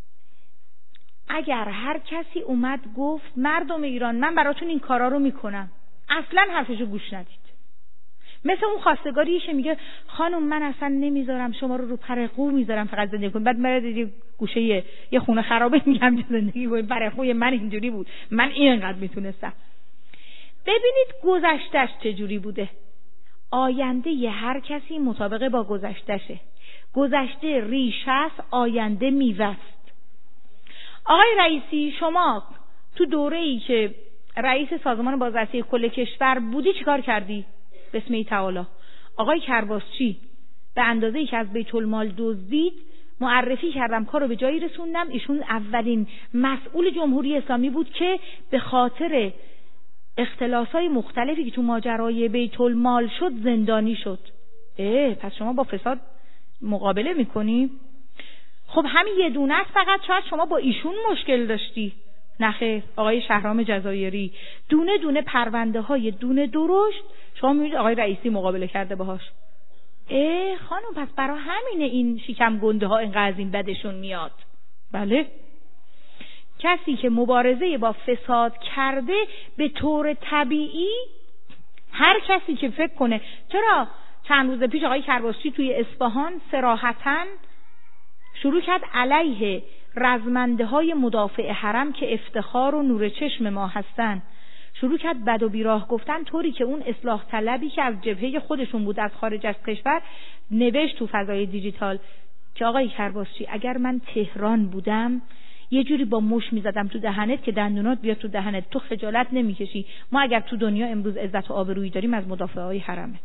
اگر هر کسی اومد گفت مردم ایران من براتون این کارا رو میکنم، اصلا حرفشو گوش ندید. مثل اون خواستگاریه که میگه خانم من اصلا نمیذارم شما رو پرقو میذارم فقط زندگی کنید، بعد میره یه گوشه یه خونه خرابه میگم که زندگی کنید، پرقوی من اینجوری بود، من اینقدر میتونستم. ببینید گذشتهش چجوری بوده. آینده ی هر کسی مطابق با گذشتهشه. گذشته ریشه است، آینده میوه است. آقای رئیسی شما تو دوره‌ای که رئیس سازمان بازرسی کل کشور بودی چیکار کردی؟ بسم الله تعالی. آقای کرباسچی به اندازه‌ای که از بیت المال دزدید معرفی کردم، کارو به جایی رسوندم. ایشون اولین مسئول جمهوری اسلامی بود که به خاطر اختلاس‌های مختلفی که تو ماجرای بیت المال شد زندانی شد. پس شما با فساد مقابله میکنی؟ خب همین یه دونه است فقط، شاید شما با ایشون مشکل داشتی. نخیر، آقای شهرام جزایری دونه دونه پرونده های دونه درشت شما میبینید آقای رئیسی مقابله کرده باهاش. خانم پس برای همینه این شکم گنده ها اینقدر از این بدشون میاد. بله، کسی که مبارزه با فساد کرده به طور طبیعی، هر کسی که فکر کنه، چرا چند روز پیش آقای کرباسچی توی اصفهان صراحتاً شروع کرد علیه رزمنده های مدافع حرم که افتخار و نور چشم ما هستن، شروع کرد بد و بیراه گفتن، طوری که اون اصلاح طلبی که از جبهه خودشون بود از خارج از کشور نوشت تو فضای دیجیتال که آقای کرباسچی اگر من تهران بودم یه جوری با مش میزدم تو دهنت که دندونات بیاد تو دهنت، تو خجالت نمیکشی. ما اگر تو دنیا امروز عزت و آبرویی داریم از مدافعای حرمه.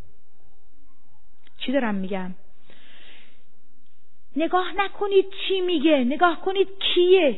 چی دارم میگم؟ نگاه نکنید چی میگه، نگاه کنید کیه.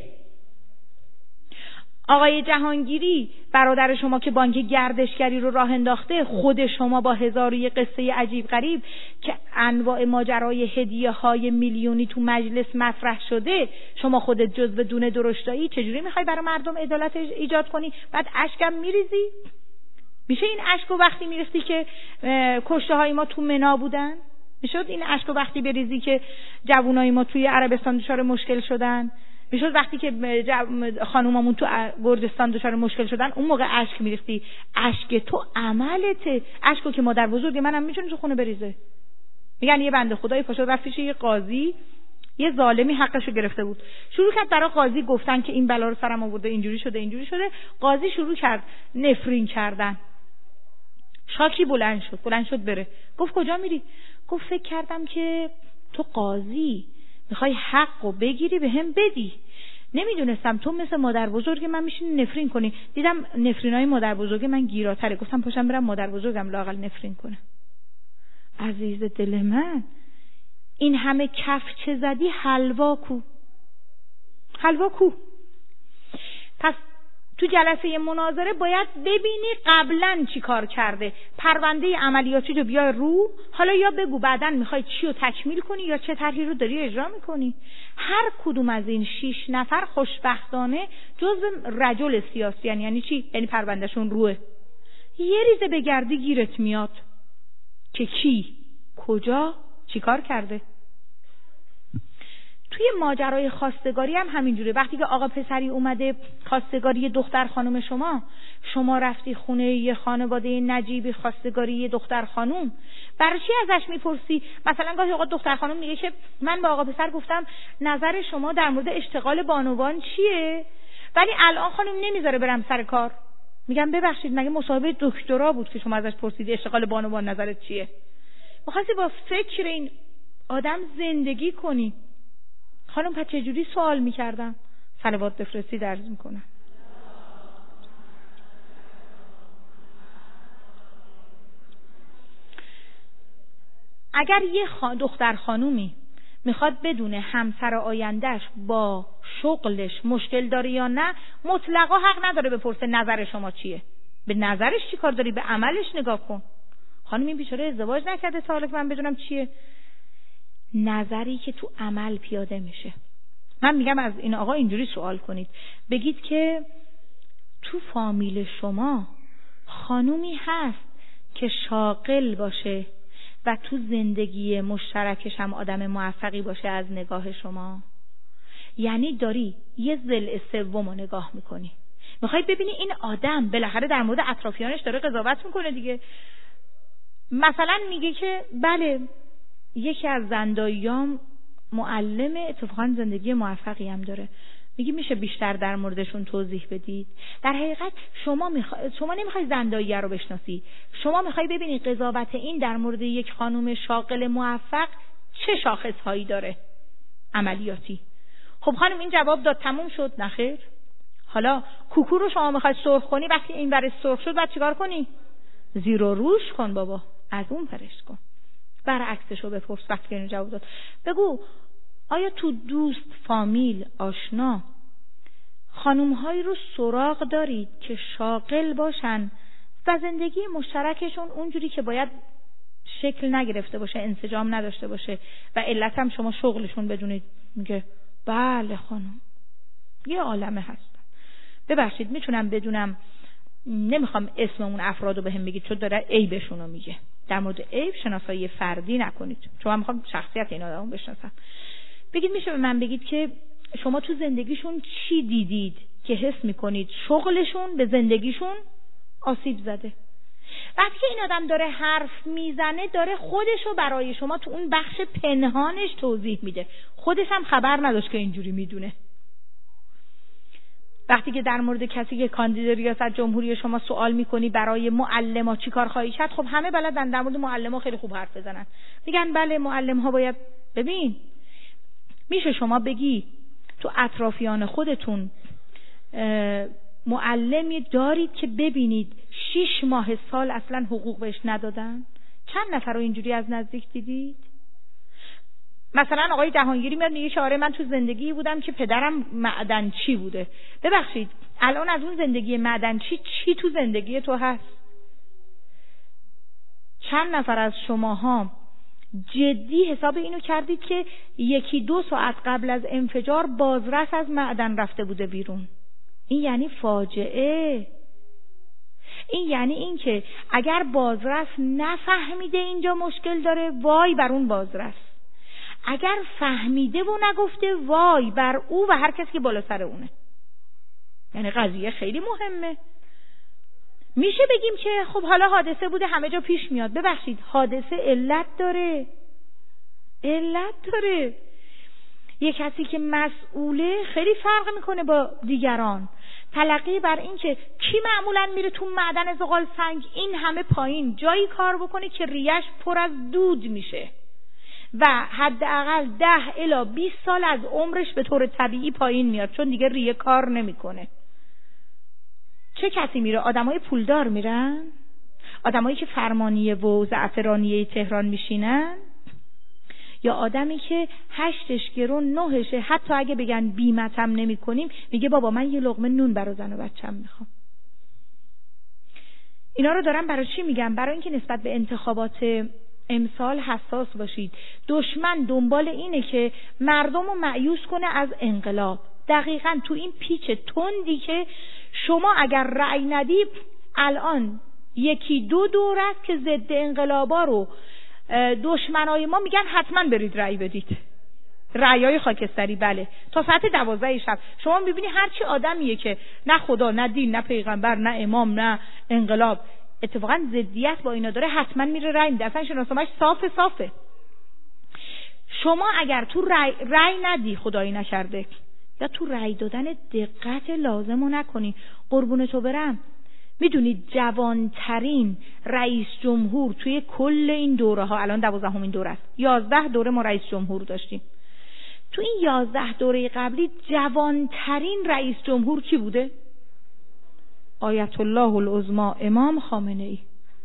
آقای جهانگیری برادر شما که بانک گردشگری رو راه انداخته، خود شما با هزار و یک قصه عجیب غریب که انواع ماجرای هدیه های میلیونی تو مجلس مطرح شده، شما خودت جزو دونه درشتایی، چجوری میخوای برای مردم عدالت ایجاد کنی؟ بعد اشکم میریزی؟ میشه این اشکو وقتی میریختی که کشته های ما تو منا بودن؟ میشد این اشکو وقتی بریزی که جوانای ما توی عربستان دچار مشکل شدن؟ میشد وقتی که خانومامون تو گرجستان دچار مشکل شدن اون موقع اشک میریختی؟ اشک تو عملته. اشکو که مادر بزرگ منم میتونه تو خونه بریزه. میگن یه بنده خدایی پاشو رفت پیش یه قاضی، یه ظالمی حقشو گرفته بود، شروع کرد برای قاضی گفتن که این بلا رو سرم آورده، اینجوری شده. قاضی شروع کرد نفرین کردن. شاکی بلند شد بره. گفت کجا میری؟ گفت فکر کردم که تو قاضی میخوای حقو بگیری به هم بدی، نمیدونستم تو مثل مادر بزرگ من میشینی نفرین کنی. دیدم نفرینای مادر بزرگ من گیراتره، گفتم پاشم برم مادر بزرگم لااقل نفرین کنه. عزیز دل من، این همه کف چه زدی، حلوا کو. پس تو جلسه مناظره باید ببینی قبلا چی کار کرده، پرونده عملیاتی رو بیار رو، حالا یا بگو بعدن میخوای چی رو تکمیل کنی یا چه طرحی رو داری اجرا میکنی. هر کدوم از این 6 نفر خوشبختانه جزو رجل سیاسی یعنی چی؟ یعنی پروندهشون روه. یه ریزه بگردی گیرت میاد که کی کجا چی کار کرده. توی ماجرای خواستگاری هم همینجوره. وقتی که آقا پسری اومده خواستگاری دختر خانم شما رفتی خونه یه خانواده نجیبی خواستگاری یه دختر خانم، برای چی ازش میپرسی؟ مثلا گاهی آقا دختر خانم میگه که من با آقا پسر گفتم نظر شما در مورد اشتغال بانوان چیه؟ ولی الان خانم نمیذاره برم سر کار. میگم ببخشید مگه مصاحبه دکترا بود که شما ازش پرسیدی اشتغال بانوان نظرت چیه؟ می‌خواستی با فکر این آدم زندگی کنی. خانم پس چجوری سوال میکردم؟ صلوات بفرستی درز میکنم. اگر یه دختر خانومی میخواد بدونه همسر آیندهش با شغلش مشکل داره یا نه، مطلقا حق نداره بپرسه نظر شما چیه. به نظرش چی کار داری؟ به عملش نگاه کن. خانم این بیچاره ازدواج نکرده تا حالا که من بدونم چیه. نظری که تو عمل پیاده میشه. من میگم از این آقا اینجوری سوال کنید، بگید که تو فامیل شما خانومی هست که شاغل باشه و تو زندگی مشترکش هم آدم موفقی باشه از نگاه شما؟ یعنی داری یه ضلع سوم رو نگاه میکنی، میخوای ببینی این آدم بالاخره در مورد اطرافیانش داره قضاوت میکنه دیگه. مثلا میگه که بله یکی از زنداییام معلم، اتفاقا زندگی موفقی هم داره. میگی میشه بیشتر در موردشون توضیح بدید؟ در حقیقت شما نمیخوای زنداییه رو بشناسی، شما میخوای ببینی قضاوت این در مورد یک خانم شاغل موفق چه شاخصهایی داره عملیاتی. خب خانم این جواب داد تموم شد؟ نخیر. حالا کوکو رو شما میخوای سرخ کنی، وقتی این ور سرخ شد بعد چیکار کنی؟ زیر و روش کن بابا، از اون پرش کن. برعکسشو بپرس. وقتی اینو جواب داد بگو آیا تو دوست، فامیل، آشنا خانوم‌هایی رو سراغ دارید که شاغل باشن و زندگی مشترکشون اونجوری که باید شکل نگرفته باشه، انسجام نداشته باشه و علت هم شما شغلشون بدونید. میگه بله خانم، یه عالمه هستن. ببخشید میتونم بدونم، نمیخوام اسم اون افرادو بهم بگید چون داره عیبشونو میگه. در مورد عیب شناسایی فردی نکنید، چون من میخوام شخصیت این آدمو بشناسم. بگید میشه به من بگید که شما تو زندگیشون چی دیدید که حس میکنید شغلشون به زندگیشون آسیب زده؟ وقتی که این آدم داره حرف میزنه داره خودشو برای شما تو اون بخش پنهانش توضیح میده، خودش هم خبر نداشت که اینجوری میدونه. وقتی که در مورد کسی که کاندید ریاست جمهوری شما سوال میکنی برای معلم‌ها چی کار خواهی کرد، خب همه بلدن در مورد معلم‌ها خیلی خوب حرف بزنن. میگن بله معلم‌ها باید. ببین میشه شما بگی تو اطرافیان خودتون معلمی دارید که ببینید 6 ماه سال اصلا حقوق بهش ندادن؟ چند نفر رو اینجوری از نزدیک دیدید؟ مثلا آقای جهانگیری میاد میگه شعاره من تو زندگی بودم که پدرم معدنچی بوده. ببخشید الان از اون زندگی معدنچی چی تو زندگی تو هست؟ چند نفر از شماها جدی حساب اینو کردید که 1-2 ساعت قبل از انفجار بازرس از معدن رفته بوده بیرون؟ این یعنی فاجعه. این یعنی این که اگر بازرس نفهمیده اینجا مشکل داره، وای بر اون بازرس. اگر فهمیده و نگفته، وای بر او و هر کسی که بالا سر اونه. یعنی قضیه خیلی مهمه. میشه بگیم که خب حالا حادثه بوده همه جا پیش میاد. ببخشید حادثه علت داره. یه کسی که مسئوله خیلی فرق میکنه با دیگران. تلقی بر این که کی معمولا میره تو معدن زغال سنگ این همه پایین جایی کار بکنه که ریش پر از دود میشه و حداقل 10 الی 20 سال از عمرش به طور طبیعی پایین میاد چون دیگه ریه کار نمیکنه. چه کسی میره؟ آدمای پولدار میرن؟ آدمایی که فرمانیه و زعفرانیه تهران میشینن؟ یا آدمی که 8ش گرون 9شه، حتی اگه بگن بیمتم نمی کنیم میگه بابا من یه لقمه نون برای زن و بچم میخوام. اینا رو دارم برای چی میگم؟ برای اینکه نسبت به انتخابات امسال حساس باشید. دشمن دنبال اینه که مردم رو مایوس کنه از انقلاب. دقیقاً تو این پیچ تندی که شما اگر رأی ندید، الان 1-2 دور است که ضد انقلابا رو دشمنای ما میگن حتما برید رأی بدید. رأیای خاکستری. بله تا ساعت 12 شب شما میبینی هرچی آدمیه که نه خدا نه دین نه پیغمبر نه امام نه انقلاب اتفاقا ضدیت با اینا داره، حتما میره رأی میده. اصلا شناسنامه‌اش صافه. شما اگر تو رأی ندی، خدایی نکرده، یا تو رأی دادن دقت لازمو نکنی، قربون تو برم، میدونید جوانترین رئیس جمهور توی کل این دوره ها، الان 12مین دوره است، 11 دوره ما رئیس جمهور داشتیم. تو این 11 دوره قبلی جوانترین رئیس جمهور کی بوده؟ آیت الله العظما امام خامنه ای.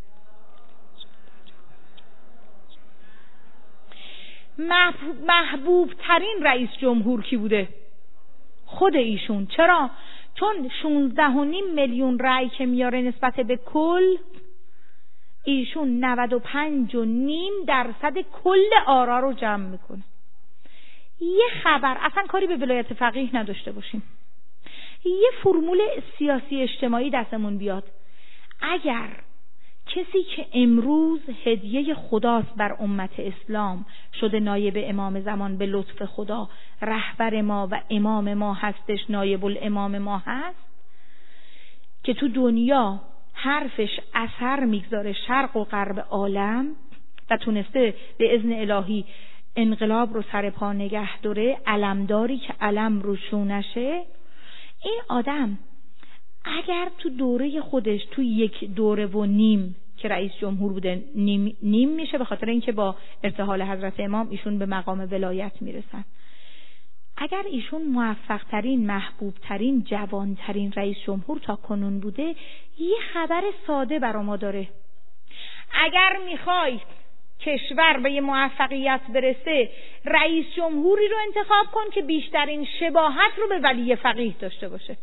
محبوب ترین رئیس جمهور کی بوده؟ خود ایشون. چرا؟ چون 16.5 میلیون رأی که میاره نسبت به کل، ایشون 95.5% کل آرا رو جمع میکنه. یه خبر، اصلا کاری به ولایت فقیه نداشته باشیم، یه فرمول سیاسی اجتماعی دستمون بیاد، اگر کسی که امروز هدیه خداست بر امت اسلام شده نایب امام زمان به لطف خدا، رهبر ما و امام ما هستش، نایب الامام ما هست، که تو دنیا حرفش اثر میگذاره شرق و غرب عالم و تونسته به اذن الهی انقلاب رو سر پا نگه داره، علمداری که علم روشونشه. این آدم اگر تو دوره خودش تو 1.5 دوره که رئیس جمهور بوده نیم میشه، به خاطر اینکه با ارتحال حضرت امام ایشون به مقام ولایت میرسن. اگر ایشون موفق ترین، محبوب ترین، جوان ترین رئیس جمهور تا کنون بوده، یه خبر ساده برا ما داره: اگر میخوای کشور به یه موفقیت برسه، رئیس جمهوری رو انتخاب کن که بیشترین شباهت رو به ولی فقیه داشته باشه.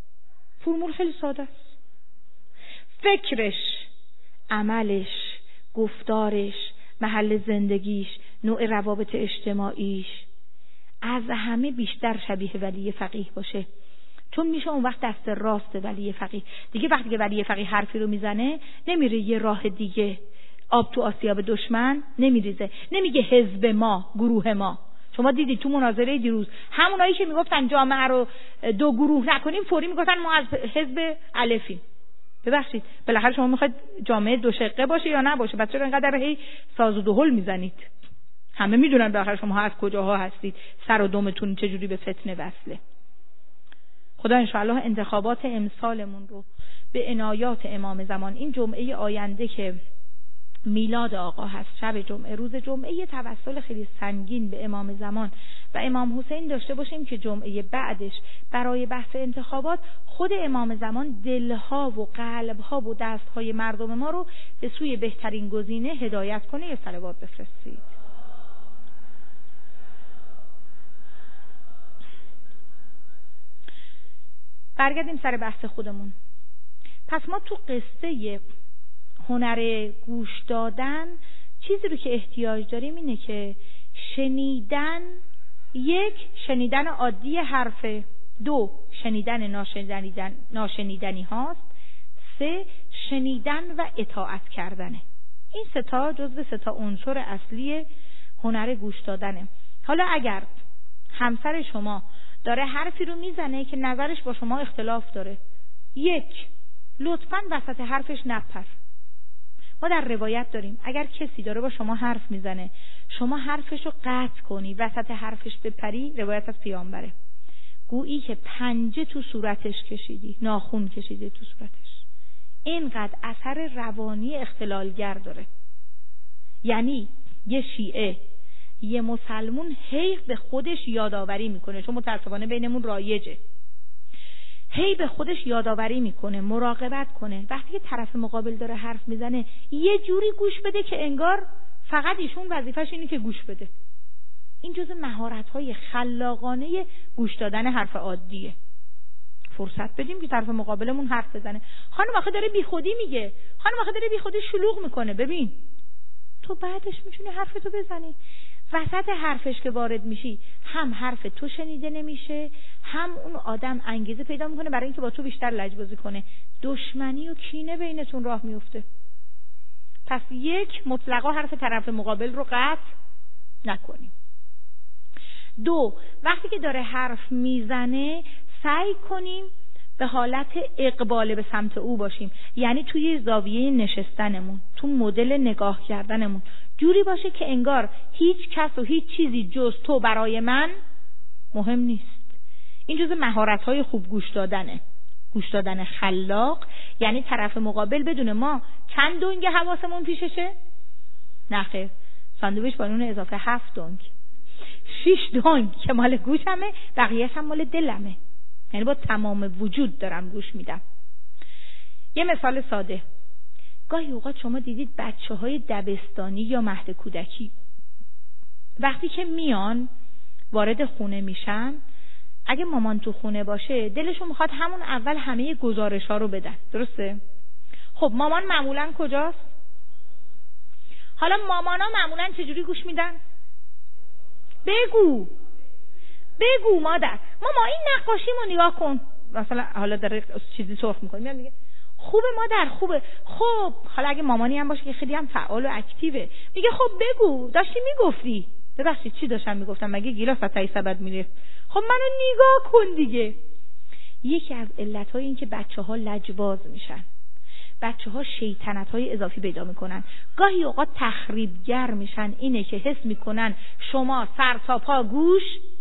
فرمول خیلی ساده است. فکرش، عملش، گفتارش، محل زندگیش، نوع روابط اجتماعیش از همه بیشتر شبیه ولی فقیه باشه، چون میشه اون وقت دست راست ولی فقیه. دیگه وقتی که ولی فقیه حرفی رو میزنه نمیره یه راه دیگه، آب تو آسیاب دشمن نمیریزه، نمیگه حزب ما، گروه ما. شما دیدید تو مناظره دیروز همونایی که میگفتن جامعه رو دو گروه نکنیم فوری میگفتن ما از حزب الفیم. ببخشید بالاخره شما میخواید جامعه دو شقه باشه یا نباشه؟ بچه‌ها اینقدر هی ساز و دهل میزنید؟ همه میدونن بالاخره شما از کجاها هستید، سر و دمتون چجوری به فتنه وصله. خدا انشاءالله انتخابات امسالمون رو به عنایات امام زمان، این جمعه آینده که میلاد آقا هست، شب جمعه، روز جمعه، یه توسل خیلی سنگین به امام زمان و امام حسین داشته باشیم که جمعه بعدش برای بحث انتخابات خود امام زمان دلها و قلبها و دستهای مردم ما رو به سوی بهترین گزینه هدایت کنه. یه صلوات بفرستید. برگردیم سر بحث خودمون. پس ما تو قصه هنر گوش دادن چیزی رو که احتیاج داریم اینه که شنیدن، یک شنیدن عادی حرفه، دو شنیدن ناشنیدنی هاست، سه شنیدن و اطاعت کردنه. این سه تا جزو سه تا عنصر اصلی هنر گوش دادنه. حالا اگر همسر شما داره حرفی رو میزنه که نظرش با شما اختلاف داره، یک، لطفاً وسط حرفش نپر. ما در روایت داریم اگر کسی داره با شما حرف میزنه شما حرفش رو قطع کنی، وسط حرفش بپری، روایت از پیامبره، گویی که پنجه تو صورتش کشیدی، ناخون کشیدی تو صورتش. اینقدر اثر روانی اختلالگر داره. یعنی یه شیعه، یه مسلمون هی به خودش یادآوری میکنه، چون متاسفانه بینمون رایجه، هی به خودش یادآوری میکنه مراقبت کنه وقتی که طرف مقابل داره حرف میزنه یه جوری گوش بده که انگار فقط ایشون وظیفش اینه که گوش بده. این جزء مهارت‌های خلاقانه گوش دادن حرف عادیه. فرصت بدیم که طرف مقابلمون حرف بزنه. خانم آخه داره بیخودی میگه، خانم آخه داره بیخودی شلوغ میکنه، ببین تو بعدش میتونی حرفتو بزنی. وسط حرفش که وارد میشی هم حرف تو شنیده نمیشه، هم اون آدم انگیزه پیدا میکنه برای اینکه با تو بیشتر لجبازی کنه، دشمنی و کینه بینتون راه میفته. پس یک، مطلقا حرف طرف مقابل رو قطع نکنیم. دو، وقتی که داره حرف میزنه سعی کنیم به حالت اقبال به سمت او باشیم، یعنی توی زاویه نشستنمون، تو مدل نگاه کردنمون جوری باشه که انگار هیچ کس و هیچ چیزی جز تو برای من مهم نیست. این جزء مهارت‌های خوب گوش دادنه. گوش دادن خلاق یعنی طرف مقابل بدون ما چند دنگ حواسمون پیششه؟ نه خیر، ساندویچ با نون اضافه 7 دنگ، 6 دنگ که مال گوشمه، بقیه‌اش هم مال دلمه، یعنی با تمام وجود دارم گوش میدم. یه مثال ساده، گاهی اوقات شما دیدید بچه‌های دبستانی یا مهد کودکی وقتی که میان وارد خونه میشن، اگه مامان تو خونه باشه دلشون میخواد همون اول همه گزارش‌ها رو بدن، درسته؟ خب مامان معمولاً کجاست؟ حالا مامانا معمولاً چجوری گوش میدن؟ بگو مادر، ماما این نقاشیمو نگاه کن، مثلا حالا داره چیزی سرخ میکنه، میگه خوبه مادر، خوبه. خب حالا اگه مامانی هم باشه که خیلی هم فعال و اکتیوه، میگه خب بگو، داشتی میگفتی. ببخشید چی داشتم میگفتم؟ مگه گیلاس از تایی سبد میرفت؟ خب منو نگاه کن دیگه. یکی از علتهای این که بچه‌ها لجباز میشن، بچه‌ها شیطنت‌های اضافی پیدا میکنن، گاهی اوقات تخریبگر میشن، اینه که حس میکنن شما سر تا پا گوش.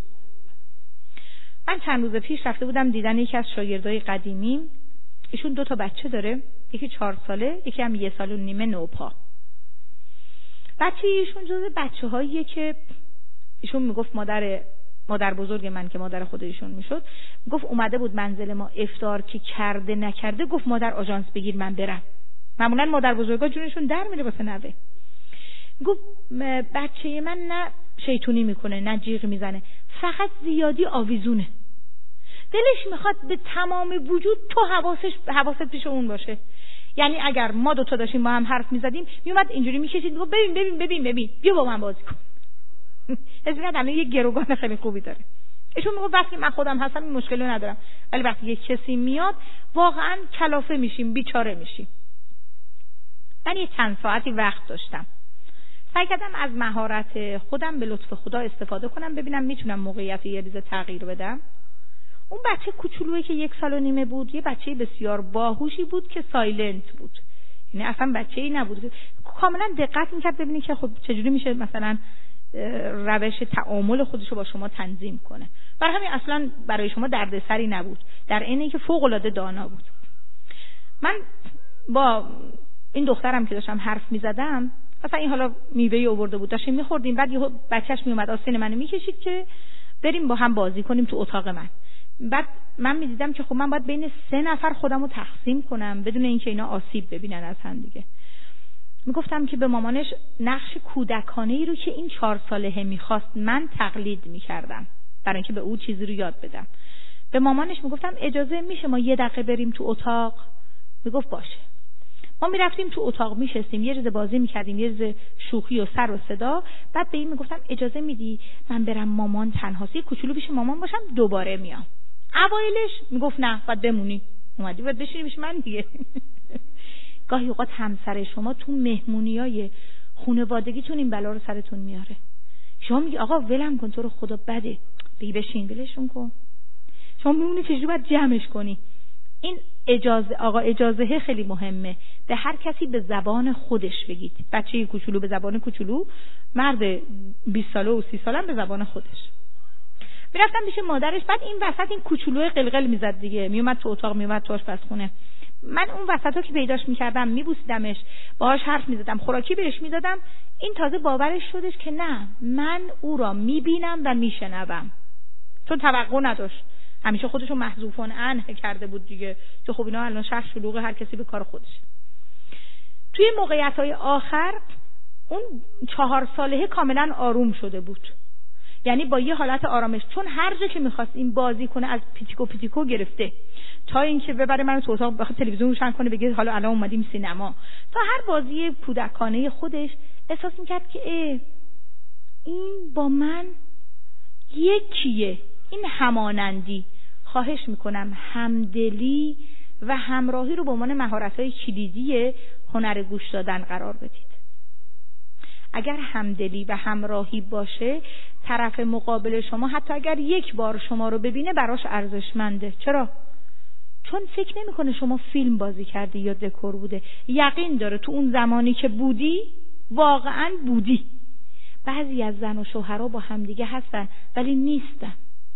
من چند روز پیش رفته بودم دیدن یکی از شاگردای قدیمیم، ایشون 2 تا بچه داره، یکی 4 ساله، یکی هم 1 سال و نیمه نوپا. بچه ایشون جز بچه‌هاییه که ایشون میگفت مادر بزرگ من که مادر خود ایشون میشد، گفت اومده بود منزل ما افطار که کرده نکرده، گفت مادر آژانس بگیر من برم. معمولا مادر بزرگا جونشون در میره واسه نوه. گفت بچه من نه شیطونی میکنه نه جیغ میزنه، فقط زیادی آویزونه، دلش میخواد به تمام وجود تو حواست پیش اون باشه. یعنی اگر ما دو تا داشتیم با هم حرف می‌زدیم میومد اینجوری می‌کشید میگفت ببین بیا با من بازی کن. از این آدم یه گروگان خیلی خوبی داره. ایشون میگه وقتی من خودم هستم این مشکلی ندارم، ولی وقتی یه کسی میاد واقعا کلافه میشیم، بیچاره میشیم. من یه چند ساعتی وقت داشتم، سعی کردم از مهارت خودم به لطف خدا استفاده کنم، ببینم میتونم موقعیت یه ریز تغییر بدم. اون بچه کوچولویی که 1 سال و نیمه بود یه بچه بسیار باهوشی بود که سایلنت بود، یعنی اصلا بچه‌ای نبود، کاملا دقت میکرد ببینی که خب چجوری میشه مثلا روش تعامل خودش رو با شما تنظیم کنه. برای همین اصلا برای شما دردسری نبود، در اینه که فوق‌العاده دانا بود. من با این دخترم که داشتم حرف میزدم، مثلا این حالا میوه آورده بود داشتیم میخوردیم، بعد یهو بچه‌ش میومد آستین منو میکشید که بریم با هم بازی کنیم تو اتاق من. بعد من میدیدم که خب من باید بین 3 نفر خودمو تقسیم کنم بدون اینکه اینا آسیب ببینن از هم دیگه. میگفتم که به مامانش نقش کودکانه‌ای رو که این 4 سالهه میخواست من تقلید میکردم برای اینکه به او چیزی رو یاد بدم. به مامانش میگفتم اجازه میشه ما 1 دقیقه بریم تو اتاق؟ میگفت باشه. ما میرفتیم تو اتاق میشستیم، یه ریز بازی میکردیم، یه ریز شوخی و سر و صدا. بعد به این میگفتم اجازه میدی من برم مامان تنهاست، یه کوچولو پیش مامان باشم دوباره میام. اوایلش میگفت نه باید بمونی، اومدی باید بشینی پیش من دیگه. گاهی اوقات همسر شما تو مهمونیای خانوادگیتون این بلا رو سرتون میاره. شما میگی آقا ولم کن تو رو خدا بده، بگی بشین ولشون کن. شما میمونی چجوری باید جمعش کنی. این اجازه خیلی مهمه. به هر کسی به زبان خودش بگید. بچه کوچولو به زبان کوچولو، مرد 20 ساله و 30 ساله به زبان خودش. میرفتم پیش مادرش، بعد این وسط این کوچولو قلقل میزد دیگه، میومد تو اتاق، میومد تو آشپزخونه. من اون وسطا که پیداش میکردم میبوسیدمش، باهاش حرف میزدم، خوراکی بهش میدادم. این تازه باورش شدش که نه، من او را میبینم و میشنوم. چون توقع نداشت، همیشه خودشو محذوفانه عنه کرده بود دیگه، که خب اینا الان شهر شلوغه، هر کسی به کار خودش. توی موقعیت‌های آخر اون 4 سالهه کاملا آروم شده بود، یعنی با یه حالت آرامش، چون هر جا که می‌خواست این بازی کنه از پیتیکو گرفته تا اینکه ببره منو تو اتاق بخواد تلویزیون روشن کنه بگه حالا الان اومدیم سینما، تا هر بازی کودکانه خودش احساس می‌کرد که این با من یکیه، این همانندی. خواهش میکنم همدلی و همراهی رو به عنوان مهارت‌های کلیدی هنر گوش دادن قرار بدید. اگر همدلی و همراهی باشه، طرف مقابل شما حتی اگر 1 بار شما رو ببینه براش ارزشمنده. چرا؟ چون فکر نمی‌کنه شما فیلم بازی کردی یا دکور بوده. یقین داره تو اون زمانی که بودی واقعاً بودی. بعضی از زن و شوهرها با همدیگه هستن ولی نیستن.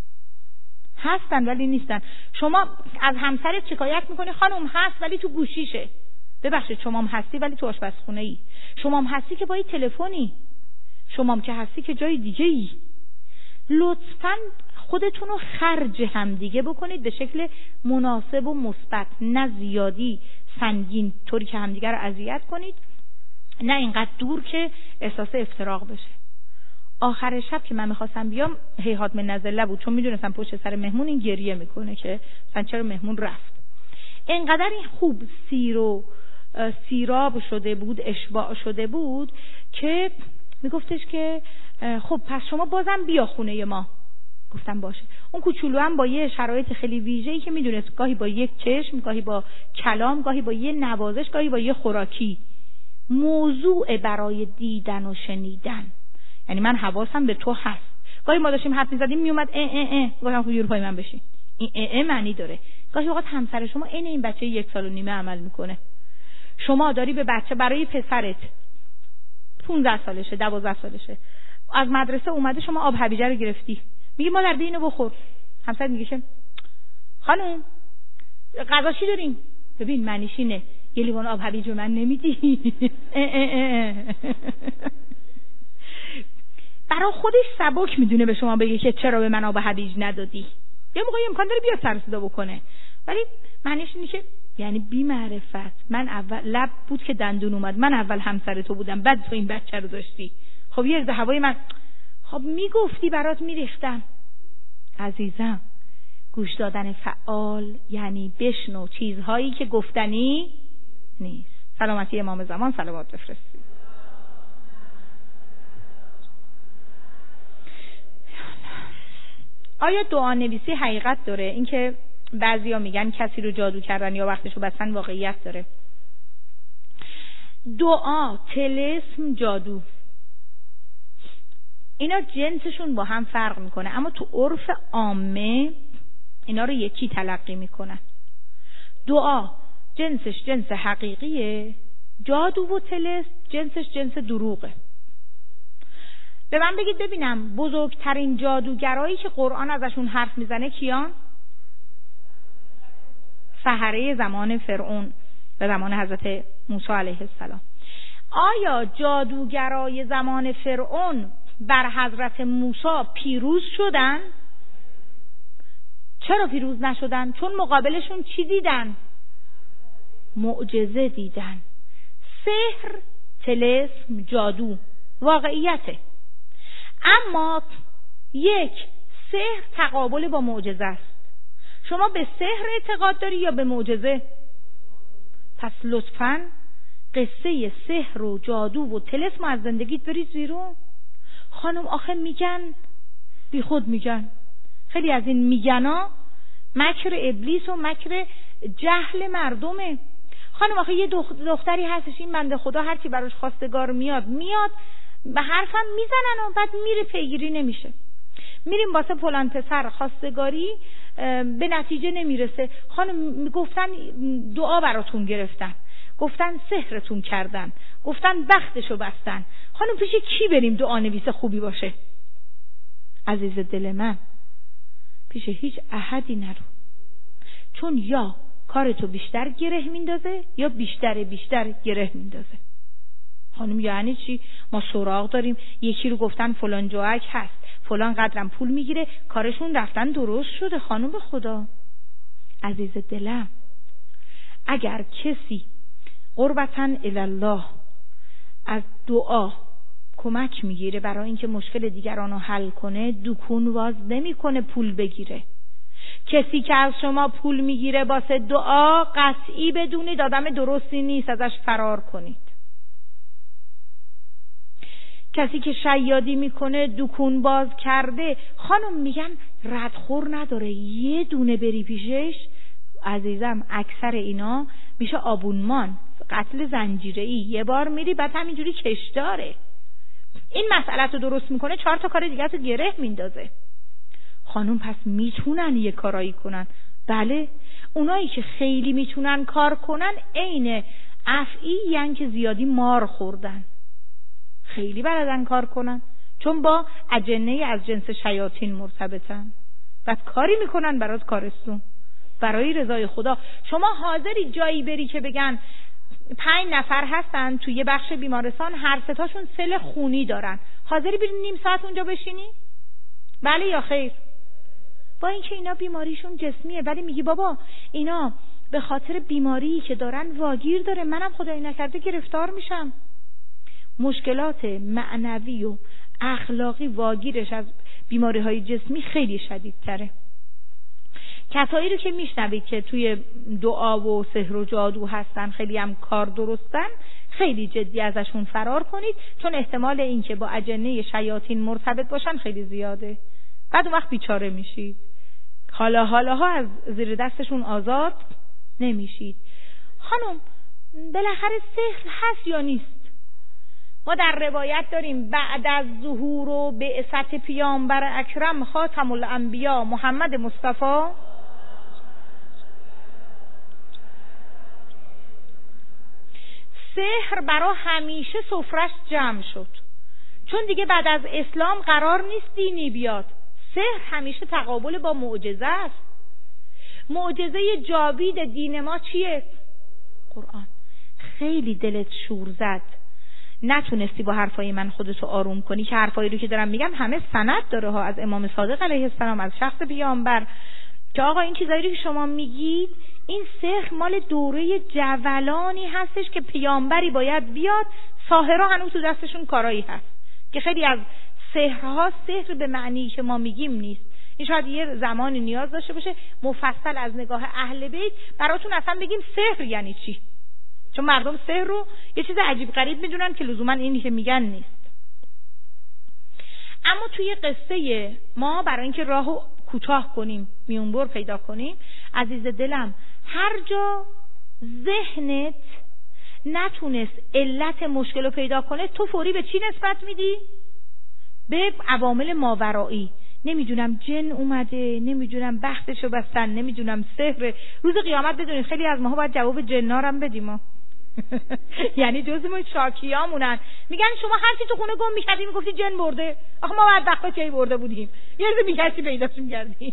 شما از همسرت شکایت میکنی خانم هست ولی تو گوشیشه. ببخشید شما هم هستی ولی تو آشپزخونه ای. شما هم هستی که با یه تلفنی. شما هم که هستی که جای دیگه ای. لطفاً خودتون رو خرج همدیگه بکنید به شکل مناسب و مثبت، نه زیادی سنگین طوری که همدیگه رو اذیت کنید، نه اینقدر دور که احساس افتراق بشه. آخر شب که من میخواستم بیام هیهات من نزله بود، چون میدونستم پشت سر مهمون این گریه میکنه که مثلا چرا مهمون رفت. اینقدر این خوب سیراب شده بود، اشباع شده بود که میگفتش که خب پس شما بازم بیا خونه ما. گفتم باشه. اون کوچولو هم با یه شرایط خیلی ویژه‌ای که میدونست، گاهی با یک چشم، گاهی با کلام، گاهی با یه نوازش، گاهی با یه خوراکی، موضوع برای دیدن و شنیدن. یعنی من حواسم به تو هست. گاهی ما داشتیم حرف می‌زدیم میومد گفتم خب یورپای من بشین. این معنی داره. گاهی اوقات همسر شما این بچه 1 سال و نیمه عمل میکنه. شما داری به بچه، برای پسرت 15 سالشه، 12 سالشه، از مدرسه اومده، شما آب هویجه رو گرفتی، میگی مادر بیا اینو بخور. همسر میگه خانم غذا چی داریم؟ ببین معنیش اینه یه لیوان آب هویجه من نمیدی. برای خودش سبک میدونه به شما بگه که چرا به من آب هویج ندادی. یه موقعی امکان داره بیا سر صدا بکنه، ولی معنیش اینه که یعنی بی معرفت، من اول لب بود که دندون اومد، من اول همسر تو بودم بعد تو این بچه رو داشتی. خب یه ذره هوای من خب میگفتی برات میریختم. عزیزم گوش دادن فعال یعنی بشنو چیزهایی که گفتنی نیست. سلامتی امام زمان صلوات بفرستید. آیا دعا نویسی حقیقت داره؟ اینکه بعضیا میگن کسی رو جادو کردن یا وقتشو بستن واقعیت داره. دعا، طلسم، جادو، اینا جنسشون با هم فرق میکنه، اما تو عرف عامه اینا رو یکی تلقی میکنن. دعا جنسش جنس حقیقیه، جادو و طلسم جنسش جنس دروغه. به من بگید ببینم بزرگترین جادوگرایی که قرآن ازشون حرف میزنه کیان؟ سحره زمان فرعون و زمان حضرت موسی علیه السلام. آیا جادوگرای زمان فرعون بر حضرت موسی پیروز شدن؟ چرا پیروز نشدن؟ چون مقابلشون چی دیدن؟ معجزه دیدن. سحر، طلسم، جادو واقعیته، اما یک سحر تقابل با معجزه است. شما به سحر اعتقاد داری یا به معجزه؟ پس لطفاً قصه سحر و جادو و طلسم از زندگیت بریز بیرون. خانم آخه میگن، بی خود میگن. خیلی از این میگنا مکر ابلیس و مکر جهل مردمه. خانم آخه یه دختری هستش، این بنده خدا هرچی براش خواستگار میاد به حرفم میزنن و بعد میره پیگیری نمیشه. میریم واسه فلان پسر خواستگاری، به نتیجه نمیرسه. خانم گفتن دعا براتون گرفتن، گفتن سحرتون کردن، گفتن بختشو بستن. خانم پیش کی بریم دعا نویس خوبی باشه؟ عزیز دل من، پیش هیچ احدی نرو، چون یا کارتو بیشتر گره میندازه یا بیشتر گره میندازه. خانم یعنی چی؟ ما سراغ داریم، یکی رو گفتن فلان جاک هست، فلان قدرم پول میگیره، کارشون رفتن درست شده. خانم خدا عزیز دلم، اگر کسی قربتن الله از دعا کمک میگیره برای اینکه مشکل دیگران رو حل کنه، دکون واز نمیکنه پول بگیره. کسی که از شما پول میگیره واسه دعا، قطعی بدونید آدم درستی نیست، ازش فرار کنید. کسی که شیادی میکنه، دکون باز کرده، خانم میگن ردخور نداره، یه دونه بری پیشش عزیزم، اکثر اینا میشه آبونمان، قتل زنجیره‌ای. یه بار میری بعد همینجوری کشداره. این مسئله رو درست میکنه، 4 تا کار دیگه رو گره میندازه. خانم پس میتونن یه کارایی کنن. بله، اونایی که خیلی میتونن کار کنن عین افعی یعنی که زیادی مار خوردن، خیلی بلدن کار کنن، چون با اجنه از جنس شیاطین مرتبطن. بعد کاری میکنن برات کارستون، برای رضای خدا. شما حاضری جایی بری که بگن 5 نفر هستن توی یه بخش بیمارستان، هر 3 تاشون سل خونی دارن، حاضری بری نیم ساعت اونجا بشینی؟ بله یا خیر؟ با اینکه اینا بیماریشون جسمیه، ولی میگی بابا اینا به خاطر بیماری که دارن واگیر داره، منم خدایی نکرده گرفتار میشم. مشکلات معنوی و اخلاقی واگیرش از بیماری‌های جسمی خیلی شدیدتره. کسایی رو که میشنوید که توی دعا و سحر و جادو هستن، خیلی هم کار درستن، خیلی جدی ازشون فرار کنید، چون احتمال این که با اجنه شیاطین مرتبط باشن خیلی زیاده. بعد اون وقت بیچاره میشید، حالاها از زیر دستشون آزاد نمیشید. خانم بالاخره سحر هست یا نیست؟ ما در روایت داریم بعد از ظهور و بعثت پیامبر اکرم خاتم الانبیا محمد مصطفی سحر برای همیشه سفرش جمع شد، چون دیگه بعد از اسلام قرار نیست دینی بیاد. سحر همیشه تقابل با معجزه است. معجزه جاوید دین ما چیه؟ قرآن. خیلی دلت شور زد، نتونستی با حرفای من خودتو آروم کنی که حرفایی رو که دارم میگم همه سند داره ها، از امام صادق علیه السلام، از شخص پیامبر، که آقا این چیزایی رو که شما میگید، این سحر مال دوره جولانی هستش که پیامبری باید بیاد. ساحرها هنوز تو دستشون کارایی هست که خیلی از سحرها سحر به معنی که ما میگیم نیست. این شاید یه زمانی نیاز داشته باشه مفصل از نگاه اهل بیت براتون اصلا بگیم سحر یعنی چی. چون مردم سحر رو یه چیز عجیب غریب میدونن که لزوما اینی که میگن نیست. اما توی قصه ما برای اینکه راهو کوتاه کنیم، میونبر پیدا کنیم، عزیز دلم، هر جا ذهنت نتونست علت مشکل رو پیدا کنه، تو فوری به چی نسبت میدی؟ به عوامل ماورایی. نمیدونم جن اومده، نمیدونم بختشو بستن، نمیدونم سحر. روز قیامت بدونید خیلی از ماها باید جواب جنارم بدیم. یعنی جزء ما شاکیامونن. میگن شما هر چی تو خونه گم می‌کردی میگفتی جن برده. آخه ما بعد وقتا کی برده بودیم؟ یه روز می‌گشتی پیداش می‌کردی.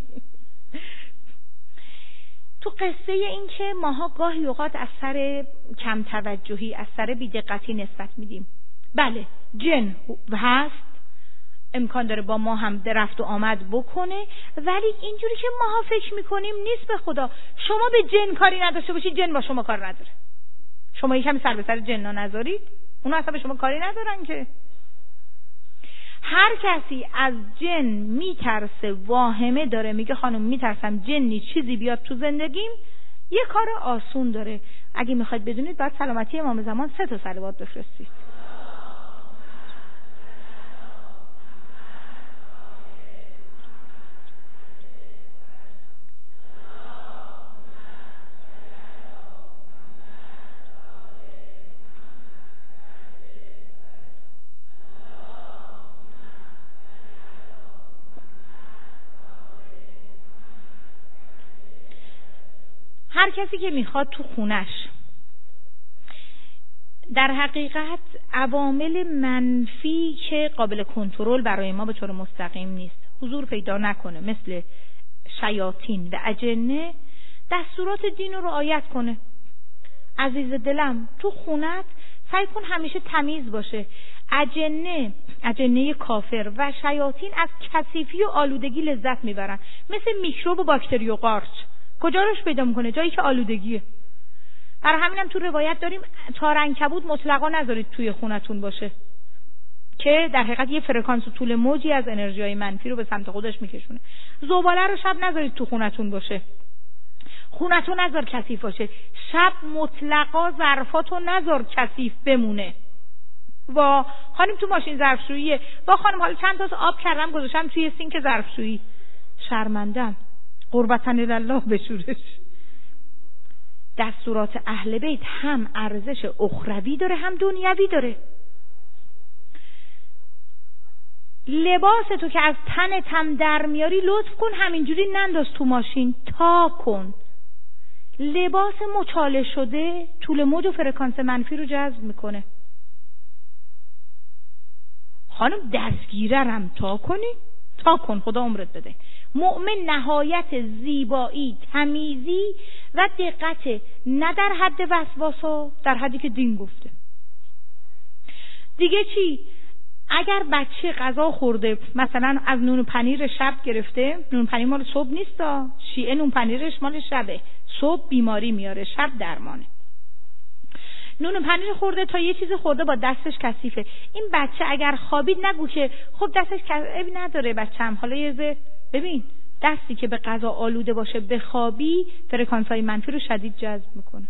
تو قصه این که ماها گاهی اوقات از سر کم توجهی، از سر بی‌دقتی نسبت میدیم. بله جن هست، امکان داره با ما هم رفت و آمد بکنه، ولی اینجوری که ماها فکر میکنیم نیست. به خدا شما به جن کاری نداشته باشید، جن با شما کار نداره. شما یکم سر به سر جن‌ها نذارید، اونا اصلا به شما کاری ندارن که. هر کسی از جن میترسه، واهمه داره، میگه خانم میترسم جنی چیزی بیاد تو زندگیم، یه کار آسون داره. اگه میخواید بدونید باید سلامتی امام زمان 3 تا صلوات بفرستید. هر کسی که میخواد تو خونش در حقیقت عوامل منفی که قابل کنترل برای ما به طور مستقیم نیست حضور پیدا نکنه، مثل شیاطین و اجنه، دستورات دین رو رعایت کنه. عزیز دلم، تو خونت سعی کن همیشه تمیز باشه. اجنه کافر و شیاطین از کثیفی و آلودگی لذت میبرن، مثل میکروب و باکتری و قارچ. کجا روش پیدا میکنه؟ جایی که آلودگیه. برای همینم تو روایت داریم تارعنکبوت مطلقا نذارید توی خونتون باشه، که در حقیقت یه فرکانس و طول موجی از انرژیای منفی رو به سمت خودش میکشونه. زباله رو شب نذارید تو خونتون باشه. خونتون نذار کثیف باشه. شب مطلقا ظرفاتو نذار کثیف بمونه. و خانم تو ماشین ظرفشوییه، با خانم حالا چند تا آب کردم گذاشتم توی سینک ظرفشویی، شرمندم، قربتن الله بشورش. دستورات اهل بیت هم ارزش اخروی داره هم دنیوی داره. لباس تو که از تنت هم در میاری لطف کن همینجوری ننداز تو ماشین، تا کن. لباس مچاله شده طول موج و فرکانس منفی رو جذب میکنه. خانم دستگیره رم تا کن، خدا عمرت بده. مؤمن نهایت زیبایی، تمیزی و دقت، نه در حد وسواسا، در حدی که دین گفته. دیگه چی؟ اگر بچه غذا خورده، مثلا از نون و پنیر شب گرفته، نون و پنیر مال صبح نیستا، شیعه نون پنیرش مال شبه، صبح بیماری میاره، شب درمانه. نون و پنیر خورده تا یه چیز خورده با دستش کثیفه. این بچه اگر خوابید نگو که خب دستش کثیفی نداره بچه‌م، حالا یه ببین دستی که به غذا آلوده باشه بخوابی فرکانس‌های منفی رو شدید جذب میکنه.